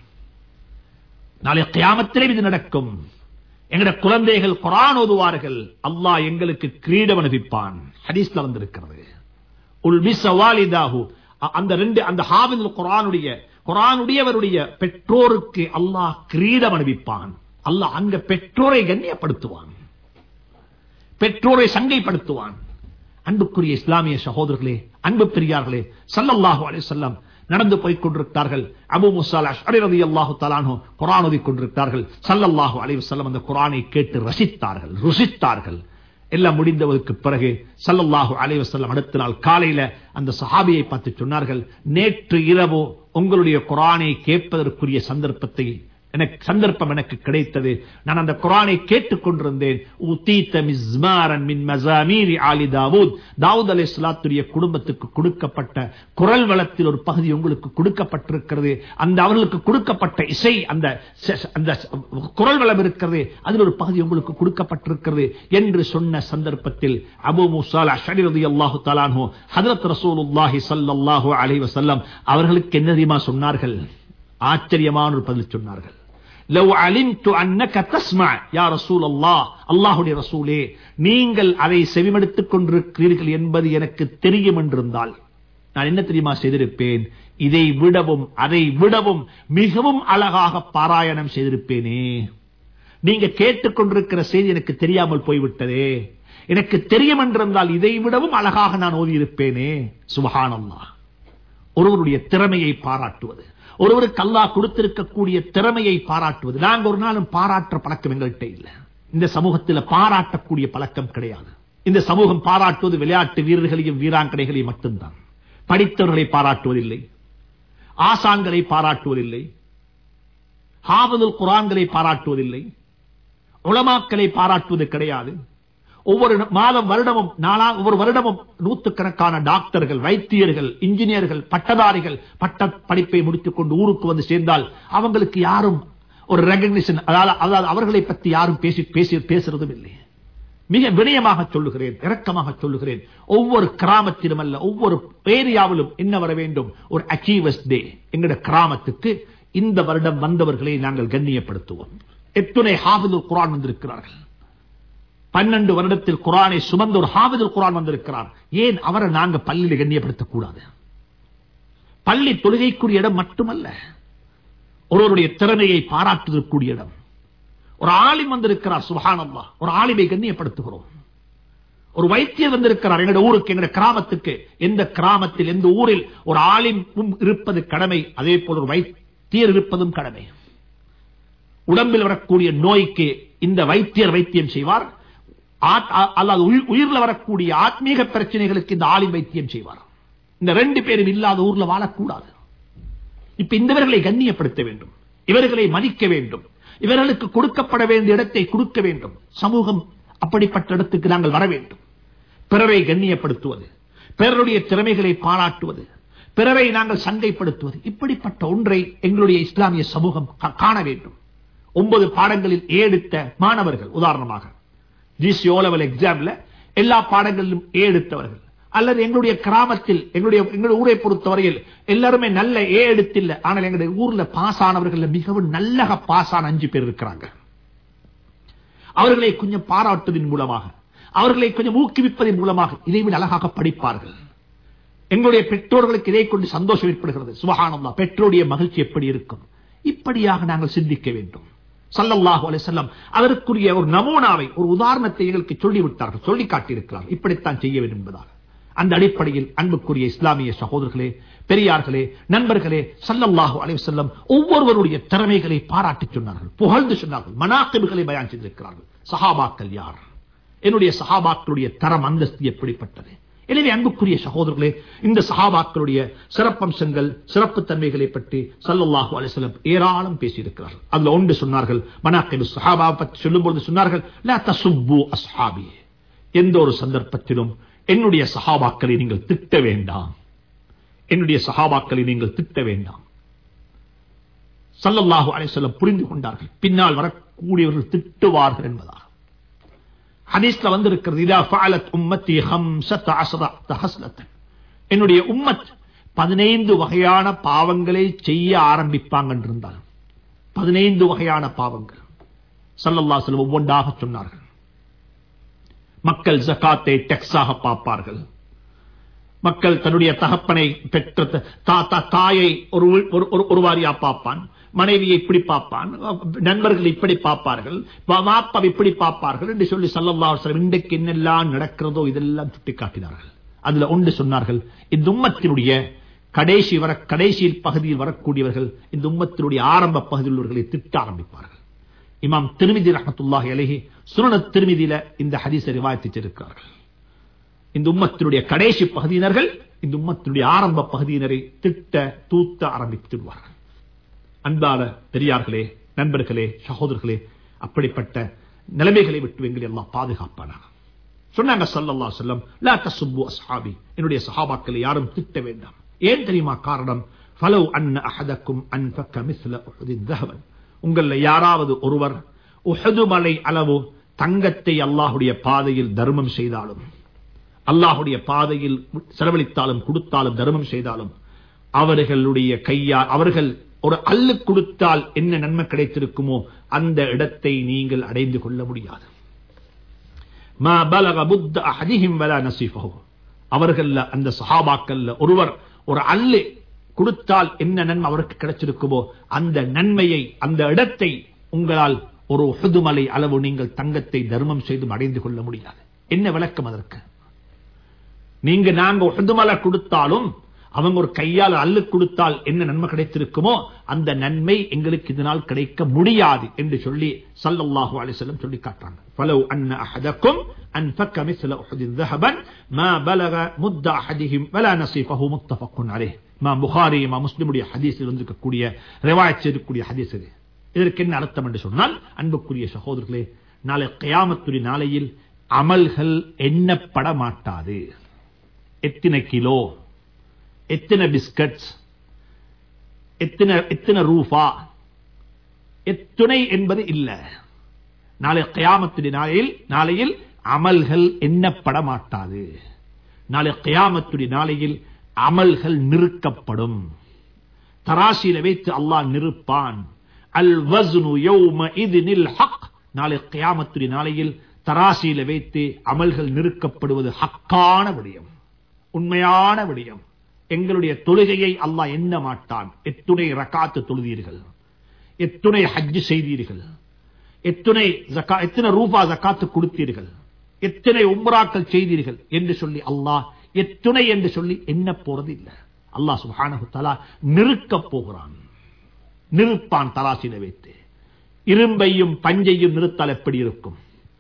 நாளை கியாமத்திலேயும் இது நடக்கும். எங்களுடைய குழந்தைகள் குர்ஆன் ஓதுவார்கள், அல்லாஹ் எங்களுக்கு கிரீடம் அனுப்பிப்பான். ஹதீஸ்ல வந்திருக்கிறது. உல்பிஸ வாலிதாஹு, அந்த ஹாஃபிதுல் குர்ஆனுடையவருடைய பெற்றோருக்கு அல்லாஹ் கிரீடம் அனுப்பிப்பான். அல்லாஹ் அங்க பெற்றோரை கண்ணியப்படுத்துவான், பெற்றோரை சங்கைப்படுத்துவான். அன்புக்குரிய இஸ்லாமிய சகோதரர்களே, அன்பு பெரியார்களே, ஸல்லல்லாஹு அலைஹி வஸல்லம் நடந்து போய்க் கொண்டிருக்கிறார்கள். அபூ மூஸா அல்-அஷ்அரி ரலியல்லாஹு தஆலா அன்ஹு குர்ஆன் ஓதிக் கொண்டிருக்கிறார்கள். ஸல்லல்லாஹு அலைஹி வஸல்லம் அந்த குர்ஆனை கேட்டு ரசித்தார்கள், ருசித்தார்கள். எல்லாம் முடிந்ததற்கு பிறகு ஸல்லல்லாஹு அலைஹி வஸல்லம் அடுத்த நாள் காலையில அந்த சஹாபியை பார்த்து சொன்னார்கள், நேற்று இரவு உங்களுடைய குர்ஆனை கேட்பதற்குரிய சந்தர்ப்பம் எனக்கு கிடைத்தது. நான் அந்த குர்ஆனை கேட்டுக் கொண்டிருந்தேன். உதீத மிஸ்மாரன் மின் மஸாமீர் ஆலி தாவூத், தாவூத் அலைஹிஸ்ஸலாத்துடைய குடும்பத்துக்கு கொடுக்கப்பட்ட குரல் வளத்தில் ஒரு பகுதி உங்களுக்கு கொடுக்கப்பட்டிருக்கிறது. அந்த அவர்களுக்கு கொடுக்கப்பட்ட இசை, அந்த குரல் வளம் இருக்கிறது, அதில் ஒரு பகுதி உங்களுக்கு கொடுக்கப்பட்டிருக்கிறது என்று சொன்ன சந்தர்ப்பத்தில் அபூ மூஸா அல்-அஷ்அரி ரலியல்லாஹு தஆலா அன்ஹு ஹஜ்ரத் ரசூலுல்லாஹி ஸல்லல்லாஹு அலைஹி வஸல்லம் அவர்களுக்கு என்ன தெரியுமா சொன்னார்கள்? ஆச்சரியமான ஒரு பதில் சொன்னார்கள். லவ் அலிம்து அன்னக தஸ்மா யா ரசூலல்லாஹ், அல்லாஹ்வுடைய ரசூலே, நீங்கள் அதை செவிமடுத்துக் கொண்டிருக்கிறீர்கள் என்பது எனக்கு தெரியும் என்றிருந்தால் நான் என்ன தெரியுமா செய்திருப்பேன்? இதை விடவும் அதை விடவும் மிகவும் அழகாக பாராயணம் செய்திருப்பேனே. நீங்க கேட்டுக்கொண்டிருக்கிற செய்தி எனக்கு தெரியாமல் போய்விட்டதே. எனக்கு தெரியும் என்றிருந்தால் இதை விடவும் அழகாக நான் ஓதியிருப்பேனே. சுப்ஹானல்லாஹ். ஒருவருடைய திறமையை பாராட்டுவது, ஒருவருக்கு அல்லாஹ் கொடுத்திருக்கக்கூடிய திறமையை பாராட்டுவது. நாங்க ஒரு நாளும் பாராட்டுற பழக்கம் எங்கள்கிட்ட இல்ல. இந்த சமூகத்தில் பாராட்டக்கூடிய பழக்கம் கிடையாது. இந்த சமூகம் பாராட்டுவது விளையாட்டு வீரர்களையும் வீராங்கனைகளையும் மட்டும்தான். படித்தவர்களை பாராட்டுவதில்லை, ஆசான்களை பாராட்டுவதில்லை, ஹாஃபிதுல் குர்ஆன்களை பாராட்டுவதில்லை, உலமாக்களை பாராட்டுவது கிடையாது. ஒவ்வொரு வருடமும் நூற்றுக்கணக்கான டாக்டர்கள், வைத்தியர்கள், இன்ஜினியர்கள், பட்டதாரிகள் பட்ட படிப்பை முடித்துக் கொண்டு ஊருக்கு வந்து சேர்ந்தால் அவங்களுக்கு யாரும் ஒரு ரெகக்னிஷன், அதாவது அவர்களை பற்றி யாரும் பேசுறதும் இல்லை. மிக வினயமாக சொல்லுகிறேன், இரக்கமாக சொல்லுகிறேன். ஒவ்வொரு கிராமத்திலும் அல்ல, ஒவ்வொரு ஏரியாவிலும் என்ன வர வேண்டும்? ஒரு அச்சீவர்ஸ் டே. எங்களுடைய கிராமத்துக்கு இந்த வருடம் வந்தவர்களை நாங்கள் கண்ணியப்படுத்துவோம். எத்தனை ஹாஃபிதுல் குர்ஆன் வந்திருக்கிறார்கள். 12 வருடத்தில் குர்ஆனை சுமந்த ஒரு ஹாஃபிதுல் குர்ஆன் வந்திருக்கிறார். ஏன் அவரை நாங்க பள்ளியில் கண்ணியப்படுத்தக் கூடாது? பள்ளி தொழுகைக்குரிய இடம் மட்டுமல்ல, ஒருவருடைய திறமையை பாராட்டுவதற்குரிய இடம். ஒரு ஆலிம் வந்திருக்கிறார், சுப்ஹானல்லாஹ், ஒரு ஆலிமை கண்ணியப்படுத்துகிறோம். ஒரு வைத்தியர் வந்திருக்கிறார் எங்களுடைய ஊருக்கு, எங்களுடைய கிராமத்துக்கு. எந்த கிராமத்தில், எந்த ஊரில் ஒரு ஆலிம் இருப்பது கடமை, அதே போல ஒரு வைத்தியர் இருப்பதும் கடமை. உடம்பில் வரக்கூடிய நோய்க்கு இந்த வைத்தியர் வைத்தியம் செய்வார், அல்லாது உயிர்ல வரக்கூடிய ஆத்மீக பிரச்சனைகளுக்கு இந்த ஆலிம் வைத்தியம் செய்வார். இந்த 2 பேரும் இல்லாத ஊர்ல வாழக்கூடாது. இப்ப இந்தவர்களை கண்ணியப்படுத்த வேண்டும், இவர்களை மதிக்க வேண்டும், இவர்களுக்கு கொடுக்கப்பட வேண்டிய இடத்தை கொடுக்க வேண்டும். சமூகம் அப்படிப்பட்ட இடத்துக்கு நாங்கள் வர வேண்டும். பிறரை கண்ணியப்படுத்துவது, பிறருடைய திறமைகளை பாராட்டுவது, பிறரை நாங்கள் சண்டைப்படுத்துவது, இப்படிப்பட்ட ஒன்றை எங்களுடைய இஸ்லாமிய சமூகம் காண வேண்டும். 9 பாடங்களில் எடுத்த மாணவர்கள், உதாரணமாக ஜிசி ஓ லெவல் எக்ஸாம்ல எல்லா பாடங்களிலும் எடுத்தவர்கள், அல்லது எங்களுடைய கிராமத்தில் எங்களுடைய ஊரை பொறுத்தவரையில் எல்லாருமே நல்ல எடுத்தில்லை, ஆனால் எங்களுடைய ஊர்ல பாஸ் ஆனவர்கள் மிகவும் நல்ல பாஸ் ஆன 5 பேர் இருக்கிறாங்க. அவர்களை கொஞ்சம் பாராட்டுவதன் மூலமாக, அவர்களை கொஞ்சம் ஊக்குவிப்பதன் மூலமாக இதைவிட அழகாக படிப்பார்கள். எங்களுடைய பெற்றோர்களுக்கு இதை கொண்டு சந்தோஷம் ஏற்படுகிறது. சுப்ஹானல்லாஹ், பெற்றோருடைய மகிழ்ச்சி எப்படி இருக்கும்? இப்படியாக நாங்கள் சிந்திக்க வேண்டும். ஸல்லல்லாஹு அலைஹி வஸல்லம் அதற்குரிய ஒரு நமூனாவை, ஒரு உதாரணத்தை எங்களுக்கு சொல்லிவிட்டார்கள், சொல்லி காட்டியிருக்கிறார்கள், இப்படித்தான் செய்ய வேண்டும் என்பதாக. அந்த அடிப்படையில் அன்புக்குரிய இஸ்லாமிய சகோதரர்களே, பெரியார்களே, நண்பர்களே, ஸல்லல்லாஹு அலைஹி வஸல்லம் ஒவ்வொருவருடைய திறமைகளை பாராட்டி சொன்னார்கள், புகழ்ந்து சொன்னார்கள், மனாகிபுகளை பயான் செய்திருக்கிறார்கள். சஹாபாக்கள் யார்? என்னுடைய சஹாபாக்களுடைய தரம், அந்தஸ்து எப்படிப்பட்டது? எனவே அன்புக்குரிய சகோதரர்களே, இந்த சஹாபாக்களுடைய சிறப்பம்சங்கள், சிறப்பு தன்மைகளை பற்றி ஸல்லல்லாஹு அலைஹி வஸல்லம் ஏராளம் பேசியிருக்கிறார்கள். அதுல ஒன்று சொன்னார்கள், மனாகிபு ஸஹாபா பற்றி சொல்லும்போது சொன்னார்கள், லா தசுப்பு அஸ்ஹாபி, எந்த ஒரு சந்தர்ப்பத்திலும் என்னுடைய சஹாபாக்களை நீங்கள் திட்ட வேண்டாம், என்னுடைய சஹாபாக்களை நீங்கள் திட்ட வேண்டாம். ஸல்லல்லாஹு அலைஹி வஸல்லம் புரிந்து கொண்டார்கள், பின்னால் வரக்கூடியவர்கள் திட்டுவார்கள் என்பதாக. ஹதீஸ்ல வந்திருக்கிறது, இதா ஃபஅலத் உம்மத்தி 15 ஹஸ்லத்தன், என்னுடைய உம்மத் 15 வகையான பாவங்களை செய்ய ஆரம்பிப்பாங்க என்றிருந்தால், 15 வகையான பாவங்கள் ஸல்லல்லாஹு அலைஹி வஸல்லம் ஒவ்வொன்றாக சொன்னார்கள். மக்கள் ஜகாத்தை டெக்ஸாக பார்ப்பார்கள். மக்கள் தன்னுடைய தகப்பனை பெற்ற தாயை ஒரு வாரியா பார்ப்பான், மனைவியை இப்படி பார்ப்பான், நண்பர்கள் இப்படி பார்ப்பார்கள், வாப்பா இப்படி பார்ப்பார்கள் என்று சொல்லி ஸல்லல்லாஹு அலைஹி வஸல்லம் இன்றைக்கு என்னெல்லாம் நடக்கிறதோ இதெல்லாம் சுட்டிக்காட்டினார்கள். அதுல ஒன்று சொன்னார்கள், இந்த உம்மத்தினுடைய கடைசியில் பகுதியில் வரக்கூடியவர்கள் இந்த உம்மத்தினுடைய ஆரம்ப பகுதியில் உள்ளவர்களை திட்ட ஆரம்பிப்பார்கள். இமாம் திர்மிதி ரஹ்மத்துல்லாஹி அலைஹி சுனன் திர்மிதியில இந்த ஹதீஸை ரிவாயத் செய்திருக்கிறார்கள். இந்த உம்மத்தினுடைய கடைசி பகுதியினர்கள் இந்த உம்மத்தினுடைய ஆரம்ப பகுதியினரை திட்ட தூத்த ஆரம்பித்துள்ளார்கள். அன்பான பெரியார்களே, நண்பர்களே, சகோதரர்களே, அப்படிப்பட்ட நிலைமைகளை விட்டு எங்களை எல்லாம் பாதுகாப்பானாக. சொன்னாங்க ஸல்லல்லாஹு அலைஹி வஸல்லம், லா தசுப்பு அஸ்ஹாபி, என்னுடைய சஹாபாக்களை யாரும் திட்ட வேண்டாம். ஏன் தெரியுமா காரணம்? ஃபலவ் அன்ன அஹதக்கும் அன்ஃபக மிஸ்ல உஹுதின் தஹபன், உங்கள யாராவது ஒருவர் உஹது மலை அளவு தங்கத்தை அல்லாஹ்வுடைய பாதையில் தர்மம் செய்தாலும், அல்லாஹ்வுடைய பாதையில் செலவழித்தாலும், கொடுத்தாலும், தர்மம் செய்தாலும், அவர்களுடைய கையால் அவர்கள் ஒரு அல்லு கொடுத்தால் என்ன நன்மை கிடைத்திருக்குமோ அந்த இடத்தை நீங்கள் அடைந்து கொள்ள முடியாது. மா பலக புத்த அஹதிஹிம் வலா நஸீஃபஹு, அவர்கள் அந்த சஹாபாக்கள் ஒருவர் ஒரு அல்லு கொடுத்தால் என்ன நன்மை அவருக்கு கிடைச்சிருக்குமோ அந்த நன்மையை, அந்த இடத்தை உங்களால் ஒரு உஹது மலை அளவு நீங்கள் தங்கத்தை தர்மம் செய்து அடைந்து கொள்ள முடியாது. என்ன விளக்கம் அதற்கு? நாங்க உஹது மலை கொடுத்தாலும் அவங்க ஒரு கையால் அள்ளு கொடுத்தால் என்ன நன்மை கிடைத்திருக்குமோ அந்த நன்மை எங்களுக்கு இதனால் கிடைக்க முடியாது என்று சொல்லி ஸல்லல்லாஹு அலைஹி வஸல்லம் சொல்லி காட்டுறாங்க. ஃபலவ் அன்ன அஹதக்கும் அன்ஃபக மிஸ்ல உஹதின் ذهبا ما بلغ مد احدهم ولا نصيفه متفق عليه. இமாம் புகாரி இமாம் முஸ்லிமுடைய ஹதீஸில் வந்திருக்கக்கூடிய ரிவாயத் செய்யக்கூடிய ஹதீஸ் இது. இதற்கு என்ன அர்த்தம் என்று சொன்னால், அன்புக்குரிய சகோதரர்களே, நாளை கியாமத்துடைய நாளையில் அமல்கள் எண்ணப்பட மாட்டாது. எத்தனை கிலோ, எத்தனை பிஸ்கட்ஸ், எத்தனை ரூபா, எத்தனை என்பது இல்ல. நாளை கியாமத்துடைய நாளையில் அமல்கள் எண்ணப்பட மாட்டாது. நாளை கியாமத்துடைய நாளையில் அமல்கள் நிறுக்கப்படும். தராசில வைத்து அல்லாஹ் நிறுப்பான். அல் வஸ்னு யௌமஇதினில் ஹக். நாளை கியாமத்துடைய நாளையில் தராசில வைத்து அமல்கள் நிறுக்கப்படுவது ஹக்கான விடயம், உண்மையான விடயம். எங்களுடைய தொழுகையை அல்லாஹ் எண்ண மாட்டான். எத்துணை ரக்காத்து தொழுதீர்கள், எத்துணை ஹஜ் செய்தீர்கள், எத்தனை ரூபா ஜகாத்து கொடுத்தீர்கள், எத்தனை உம்ராக்கள் செய்தீர்கள் என்று சொல்லி அல்லாஹ் எத்துணை என்று சொல்லி எண்ண போறது இல்லை. அல்லாஹ் சுப்ஹானஹு வ தஆலா நிறுக்கப் போகிறான். நிறுப்பான் தராசில வைத்து. இரும்பையும் பஞ்சையும் நிறுத்தால் எப்படி இருக்கும்?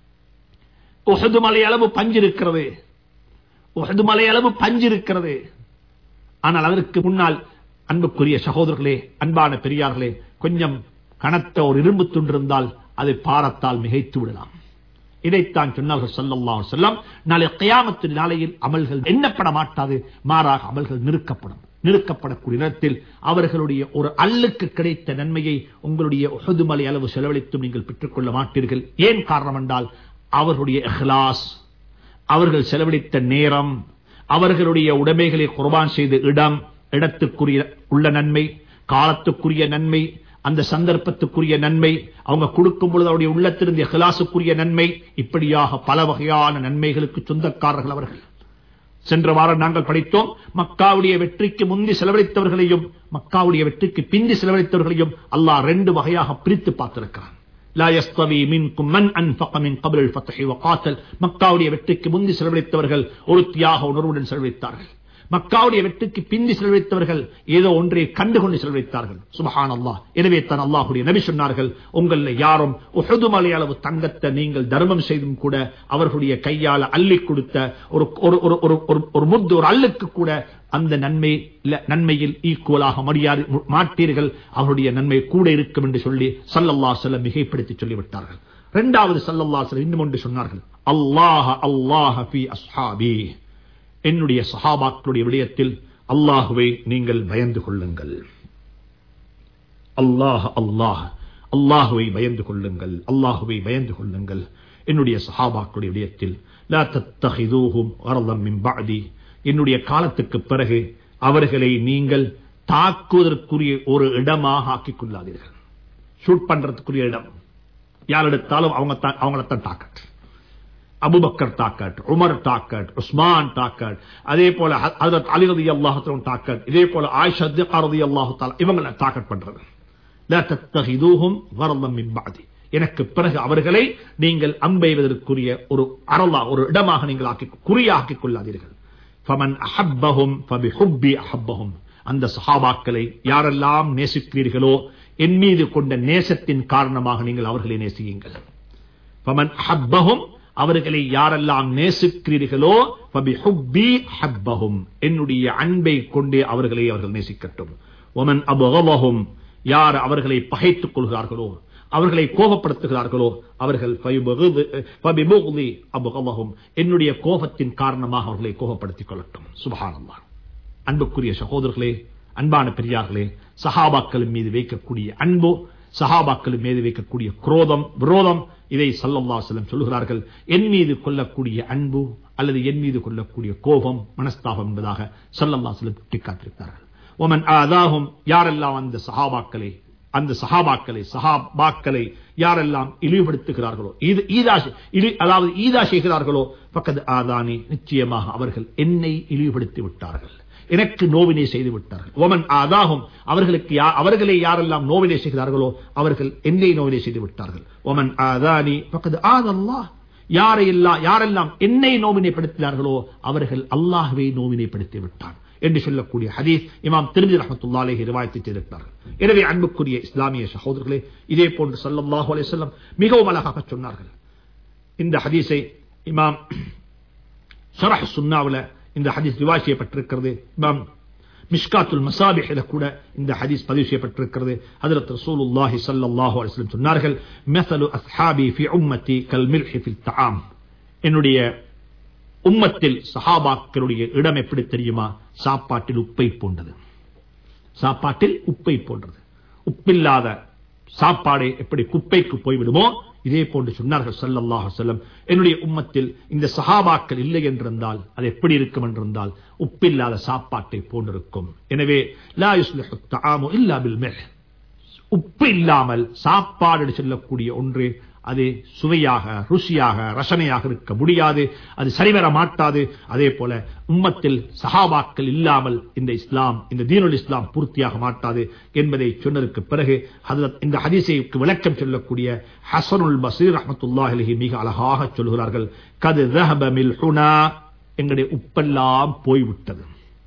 உஹது மலை அளவு பஞ்சு இருக்கிறது, உஹது மலை அளவு பஞ்சு இருக்கிறது. ஆனால் அதற்கு முன்னால் அன்புக்குரிய சகோதரர்களே, அன்பான பெரியார்களே, கொஞ்சம் கனத்த ஒரு இரும்பு துண்டிருந்தால் அதை பாரத்தால் மிகைத்து விடலாம். இதைத்தான் சொன்னார்கள் ஸல்லல்லாஹு அலைஹி வஸல்லம். நாளை கியாமத்தின் நாளையில் அமல்கள் எண்ணப்பட மாட்டாது, மாறாக அமல்கள் நிறுக்கப்படும். நிறுக்கப்படக்கூடிய நேரத்தில் அவர்களுடைய ஒரு அல்லுக்கு கிடைத்த நன்மையை உங்களுடைய உஹது மலை அளவு செலவழித்தும் நீங்கள் பெற்றுக்கொள்ள மாட்டீர்கள். ஏன் காரணம் என்றால், அவர்களுடைய இஹ்லாஸ், அவர்கள் செலவழித்த நேரம், அவர்களுடைய உடைமைகளை குர்பான் செய்த இடத்துக்குரிய உள்ள நன்மை, காலத்துக்குரிய நன்மை, அந்த சந்தர்ப்பத்துக்குரிய நன்மை, அவங்க கொடுக்கும் பொழுது அவருடைய உள்ளத்திலிருந்து இஹ்லாஸுக்குரிய நன்மை, இப்படியாக பல வகையான நன்மைகளுக்கு சொந்தக்காரர்கள் அவர்கள். சென்ற வாரம் நாங்கள் படித்தோம், மக்காவுடைய வெற்றிக்கு முந்தி செலவழித்தவர்களையும் மக்காவுடைய வெற்றிக்கு பிந்தி செலவழித்தவர்களையும் அல்லாஹ் ரெண்டு வகையாக பிரித்து பார்த்திருக்கிறான். லா யஸ்தவி மின்கும் மன் அன்ஃபக மின் கப்ல் அல் ஃபத்ஹி வ காத்தல். மக்காவுடைய வெற்றிக்கு முந்தி செலவழித்தவர்கள் ஒரு தியாக உணர்வுடன் செலவழித்தார்கள். மக்காவுடைய வெற்றிக்கு பிந்தி செலவழித்தவர்கள் ஏதோ ஒன்றை கண்டுகொண்டு செலவழித்தார்கள். சுப்ஹானல்லாஹ். எனவே தான் அல்லாஹ்வுடைய நபி சொன்னார்கள், உங்களில் யாரும் உஹது மலை அளவு தங்கத்தை நீங்கள் தர்மம் செய்தும் கூட அவர்களுடைய கையால் அள்ளி கொடுத்த ஒரு முத்து, ஒரு அல்லுக்கு கூட அந்த நன்மையில் ஈக்குவலாக மாட்டீர்கள். அவருடைய நன்மை கூட இருக்கும் என்று சொல்லி ஸல்லல்லாஹு அலைஹி வஸல்லம் மிகைப்படுத்தி சொல்லிவிட்டார்கள். இரண்டாவது ஸல்லல்லாஹு அலைஹி வஸல்லம் இன்னும் ஒன்று சொன்னார்கள், அல்லாஹ் ஃபீ அஸ்ஹாபி. என்னுடைய சஹாபாக்களுடைய விடயத்தில் அல்லாஹுவை நீங்கள் பயந்து கொள்ளுங்கள். அல்லாஹுவை பயந்து கொள்ளுங்கள், அல்லாஹுவை பயந்து கொள்ளுங்கள். என்னுடைய சஹாபாக்களுடைய விடயத்தில் லா தத்தஹிதூஹும் கர்தம் மின் பஅதி. என்னுடைய காலத்துக்கு பிறகு அவர்களை நீங்கள் தாக்குவதற்குரிய ஒரு இடமாக ஆக்கிக் கொள்ளாதீர்கள். ஷூட் பண்றதுக்குரிய இடம் யார் எடுத்தாலும் அவங்களைத்தான் தாக்கட். அபூபக்கர் தாக்கட், உமர் தாக்கட், உஸ்மான் தாக்கட், அதே போல ஹஜ்ரத் அலி ரலியல்லாஹு அன்ஹு தாக்கட், இதே போல ஆயிஷா ரலியல்லாஹு தஆலா இவங்களை தாக்கட் பண்றது. லா தத்தஹிதூஹும் கர்தம் மின் பஅதி. எனக்கு பிறகு அவர்களை நீங்கள் அம்பெய்வதற்குரிய ஒரு அரலா, ஒரு இடமாக நீங்கள் குறியாக்கிக் கொள்ளாதீர்கள். ஃபமன் அஹப்பஹும் ஃபபிஹுப்பி அஹப்பஹும். அந்த சஹாபாக்களை யாரெல்லாம் நேசிக்கிறீர்களோ என் மீது கொண்ட நேசத்தின் காரணமாக நீங்கள் அவர்களை நேசியுங்கள். ஃபமன் அஹப்பஹும், அவர்களை யாரெல்லாம் நேசிக்கிறீர்களோ ஃபபிஹுப்பி அஹப்பஹும், என்னுடைய அன்பை கொண்டே அவர்கள் நேசிக்கட்டும். வமன் அபகதஹும், யார் அவர்களை பகைத்துக் கொள்கிறார்களோ, அவர்களை கோபப்படுத்துகிறார்களோ, அவர்கள் என்னுடைய கோபத்தின் காரணமாக அவர்களை கோபப்படுத்திக் கொள்ளட்டும். சுப்ஹானல்லாஹ். அன்புக்குரிய சகோதரர்களே, அன்பான பெரியார்களே, சஹாபாக்களின் மீது வைக்கக்கூடிய அன்பு, சஹாபாக்களின் மீது வைக்கக்கூடிய குரோதம், விரோதம், இதை ஸல்லல்லாஹு அலைஹி வஸல்லம் சொல்கிறார்கள். என் மீது கொள்ளக்கூடிய அன்பு அல்லது என் மீது கொள்ளக்கூடிய கோபம், மனஸ்தாபம் என்பதாக ஸல்லல்லாஹு அலைஹி வஸல்லம் சுட்டிக்காட்டியிருக்கிறார்கள். வமன் ஆதாஹும், யாரெல்லாம் அந்த சஹாபாக்களை யாரெல்லாம் இழிவுபடுத்துகிறார்களோ, அதாவது ஈதா செய்கிறார்களோ, ஃபக்கத் ஆதானி, நிச்சயமாக அவர்கள் என்னை இழிவுபடுத்தி விட்டார்கள், எனக்கு நோவினை செய்து விட்டார்கள். ஒமன் ஆதாகும், அவர்களை யாரெல்லாம் நோவினை செய்கிறார்களோ அவர்கள் என்னை நோவினை செய்து விட்டார்கள். ஒமன் ஆதானி ஃபக்கத் ஆதல்லாஹ், யாரெல்லாம் என்னை நோவினைப்படுத்தினார்களோ அவர்கள் அல்லாஹ்வை நோவினைப்படுத்தி விட்டார் என்று சொல்லக்கூடிய ஹதீஸ் இமாம் திர்மிதி ரஹ்மத்துல்லாஹி அலைஹி ரிவாயத் செய்திருக்கிறார்கள். எனவே அன்புக்குரிய இஸ்லாமிய சகோதரர்களே, இதே போன்று ஸல்லல்லாஹு அலைஹி வஸல்லம் மிகவும் அழகாக சொன்னார்கள். இந்த ஹதீஸை இமாம் ஷரஹ் சுன்னாவுல இந்த ஹதீஸ் ரிவாயத் செய்யப்பட்டிருக்கிறது. இமாம் மிஷ்காத்துல் மசாபிஹ்ல கூட இந்த ஹதீஸ் பதிவு செய்யப்பட்டிருக்கிறது. ஹஜ்ரத் ரசூலுல்லாஹி ஸல்லல்லாஹு அலைஹி வஸல்லம் சொன்னார்கள், மஸலு அஸ்ஹாபி ஃபி உம்மத்தி கல் மில்ஹி ஃபில் தஆம். என்னுடைய உம்மத்தில் சஹாபாக்களுடைய இடம் எப்படி தெரியுமா? சாப்பாட்டில் உப்பை போன்றது. சாப்பாட்டில் உப்பை போன்றது. உப்பில்லாத சாப்பாடு எப்படி குப்பைக்கு போய்விடுமோ இதே போன்று சொன்னார்கள் ஸல்லல்லாஹு அலைஹி வஸல்லம், என்னுடைய உம்மத்தில் இந்த சஹாபாக்கள் இல்லை என்றிருந்தால் அது எப்படி இருக்கும் என்றிருந்தால் உப்பில்லாத சாப்பாட்டை போன்றிருக்கும். எனவே லா யுஸ்லிஹு தஆமு இல்லா பில் மில்ஹ். உப்பு இல்லாமல் சாப்பாடு சொல்லக்கூடிய ஒன்று அது சுவையாக, ருசியாக, ரசனையாக இருக்க முடியாது. அது சரிவர மாட்டாது. அதே போல உம்மத்தில் சஹாபாக்கள் இல்லாமல் இந்த இஸ்லாம், இந்த தீனுல் இஸ்லாம் பூர்த்தியாக மாட்டாது என்பதை சொன்னதற்கு பிறகு இந்த ஹதீஸுக்கு விளக்கம் சொல்லக்கூடிய ஹஸனுல் பஸ்ரி ரஹ்மத்துல்லாஹி அலைஹி மிக அழகாக சொல்கிறார்கள், கத் ذهب மில்ஹுனா, எங்களுடைய உப்பெல்லாம் போய்விட்டது.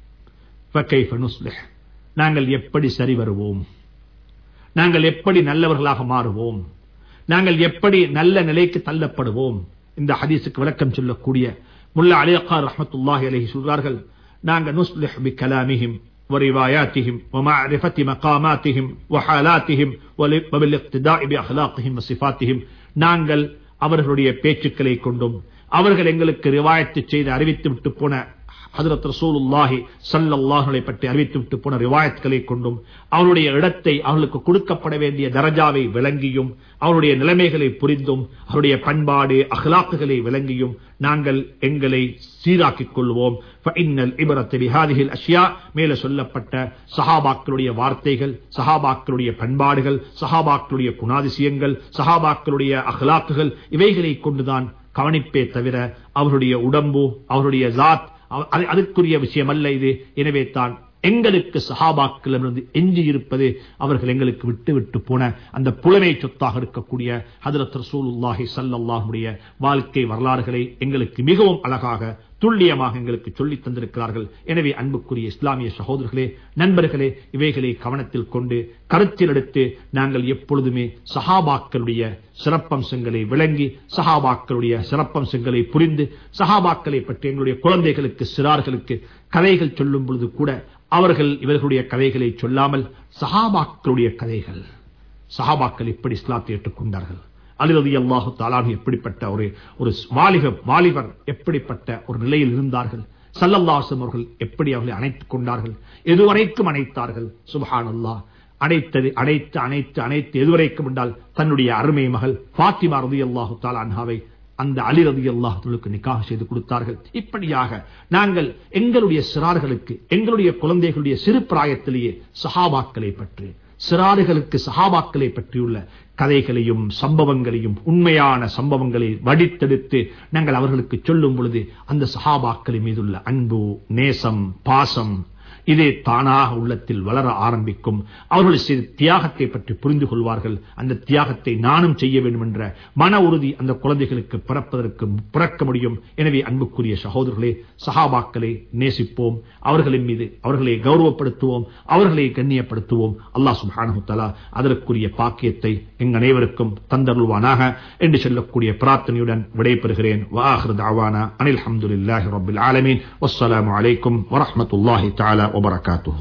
ஃபகைஃப நுஸ்லிஹ், நாங்கள் எப்படி சரி வருவோம்? நாங்கள் எப்படி நல்லவர்களாக மாறுவோம்? நாங்கள் எப்படி நல்ல நிலைக்கு தள்ளப்படுவோம்? இந்த ஹதீஸுக்கு விளக்கம் சொல்லக்கூடிய முல்லா அலி அக்கார் ரஹ்மத்துல்லாஹி அலைஹி சொல்றார்கள், நாங்கள் நுஸ்லிஹ் பி கலாமிஹிம் வ ரிவாயாத்திஹிம் வ மஅரிஃபத்தி மகாமாத்திஹிம் வ ஹாலாத்திஹிம் வ பில் இக்திதாஇ பி அக்லாகிஹிம் வ சிஃபாத்திஹிம், நாங்கள் அவர்களுடைய பேச்சுக்களை கொண்டும் அவர்கள் எங்களுக்கு ரிவாயத்து செய்து அறிவித்து விட்டு போன ஹஜ்ரத் ரசூலுல்லாஹி ஸல்லல்லாஹு அலைஹி பற்றி அறிவித்து விட்டு போன ரிவாயத்களை கொண்டும் அவருடைய இடத்தை, அவர்களுக்கு கொடுக்கப்பட வேண்டிய தரஜாவை விளங்கியும் அவருடைய நிலைமைகளை புரிந்தும் அவருடைய பண்பாடு அஹ்லாக்குகளை விளங்கியும் நாங்கள் எங்களை சீராக்கிக் கொள்வோம். ஃபஇன்னல் இப்ரத பிஹாதிஹில் அஷ்யா, மேலே சொல்லப்பட்ட சஹாபாக்களுடைய வார்த்தைகள், சஹாபாக்களுடைய பண்பாடுகள், சஹாபாக்களுடைய குணாதிசயங்கள், சஹாபாக்களுடைய அஹ்லாக்குகள், இவைகளை கொண்டுதான் கவனிப்பே தவிர அவருடைய உடம்பு, அவருடைய ஜாத் அதுக்குரிய விஷயம் அல்ல இது. எனவே தான் எங்களுக்கு சஹாபாக்களிடமிருந்து எஞ்சி இருப்பது அவர்கள் எங்களுக்கு விட்டு போன அந்த புலமை சொத்தாக இருக்கக்கூடிய ஹஜ்ரத் ரசூலுல்லாஹி ஸல்லல்லாஹு அலைஹி வாழ்க்கை வரலாறுகளை எங்களுக்கு மிகவும் அழகாக துல்லியமாக எங்களுக்கு சொல்லித் தந்திருக்கிறார்கள். எனவே அன்புக்குரிய இஸ்லாமிய சகோதரர்களே, நண்பர்களே, இவைகளை கவனத்தில் கொண்டு கருத்தில் எடுத்து நாங்கள் எப்பொழுதுமே சஹாபாக்களுடைய சிறப்பம்சங்களை விளங்கி, சஹாபாக்களுடைய சிறப்பம்சங்களை புரிந்து, சஹாபாக்களை பற்றி எங்களுடைய குழந்தைகளுக்கு, சிறார்களுக்கு கதைகள் சொல்லும் பொழுது கூட அவர்கள் இவர்களுடைய கதைகளை சொல்லாமல் சஹாபாக்களுடைய கதைகள், சஹாபாக்கள் எப்படி இஸ்லாத்தை ஏற்றுக்கொண்டார்கள், அலி ரலியல்லாஹு தஆலா எப்படிப்பட்ட ஒரு வாலிபர் எப்படிப்பட்ட ஒரு நிலையில் இருந்தார்கள், ஸல்லல்லாஹு அலைஹி வஸல்லம் அவர்கள் எப்படி அவர்களை அணைத்துக் கொண்டார்கள், எதுவரைக்கும் அணைத்தார்கள். சுப்ஹானல்லாஹ், அணைத்து எதுவரைக்கும் என்றால் தன்னுடைய அருமை மகள் ஃபாத்திமா ரலியல்லாஹு தஆலா அன்ஹாவை அந்த அலி ரலியல்லாஹு தஆலாவுக்கு நிக்காஹ் செய்து கொடுத்தார்கள். இப்படியாக நாங்கள் எங்களுடைய சிறார்களுக்கு, எங்களுடைய குழந்தைகளுடைய சிறு பிராயத்திலேயே சஹாபாக்களை பற்றி, சிறார்களுக்கு சஹாபாக்களை பற்றியுள்ள கதைகளையும் சம்பவங்களையும், உண்மையான சம்பவங்களை வடித்தெடுத்து நாங்கள் அவர்களுக்கு சொல்லும் பொழுது அந்த சஹாபாக்களின் மீதுள்ள அன்பு, நேசம், பாசம் இதே தானாக உள்ளத்தில் வளர ஆரம்பிக்கும். அவர்கள் செய்த தியாகத்தை பற்றி புரிந்து கொள்வார்கள். அந்த தியாகத்தை நானும் செய்ய வேண்டும் என்ற மன உறுதி அந்த குழந்தைகளுக்கு பிறக்க முடியும். எனவே அன்புக்குரிய சகோதரர்களே, சஹாபாக்களை நேசிப்போம், அவர்களின் மீது அவர்களை கௌரவப்படுத்துவோம், அவர்களை கண்ணியப்படுத்துவோம். அல்லாஹ் சுப்ஹானஹு வ தஆலா அதற்குரிய பாக்கியத்தை எங்கள் அனைவருக்கும் தந்தருள்வானாக என்று சொல்லக்கூடிய பிரார்த்தனையுடன் விடைபெறுகிறேன். வ ஆகிரு தஅவானா அனில் ஹம்துலில்லாஹி ரப்பில் ஆலமீன். வஸ்ஸலாமு அலைக்கும் வரஹ்மத்துல்லாஹி தஆலா وبركاته.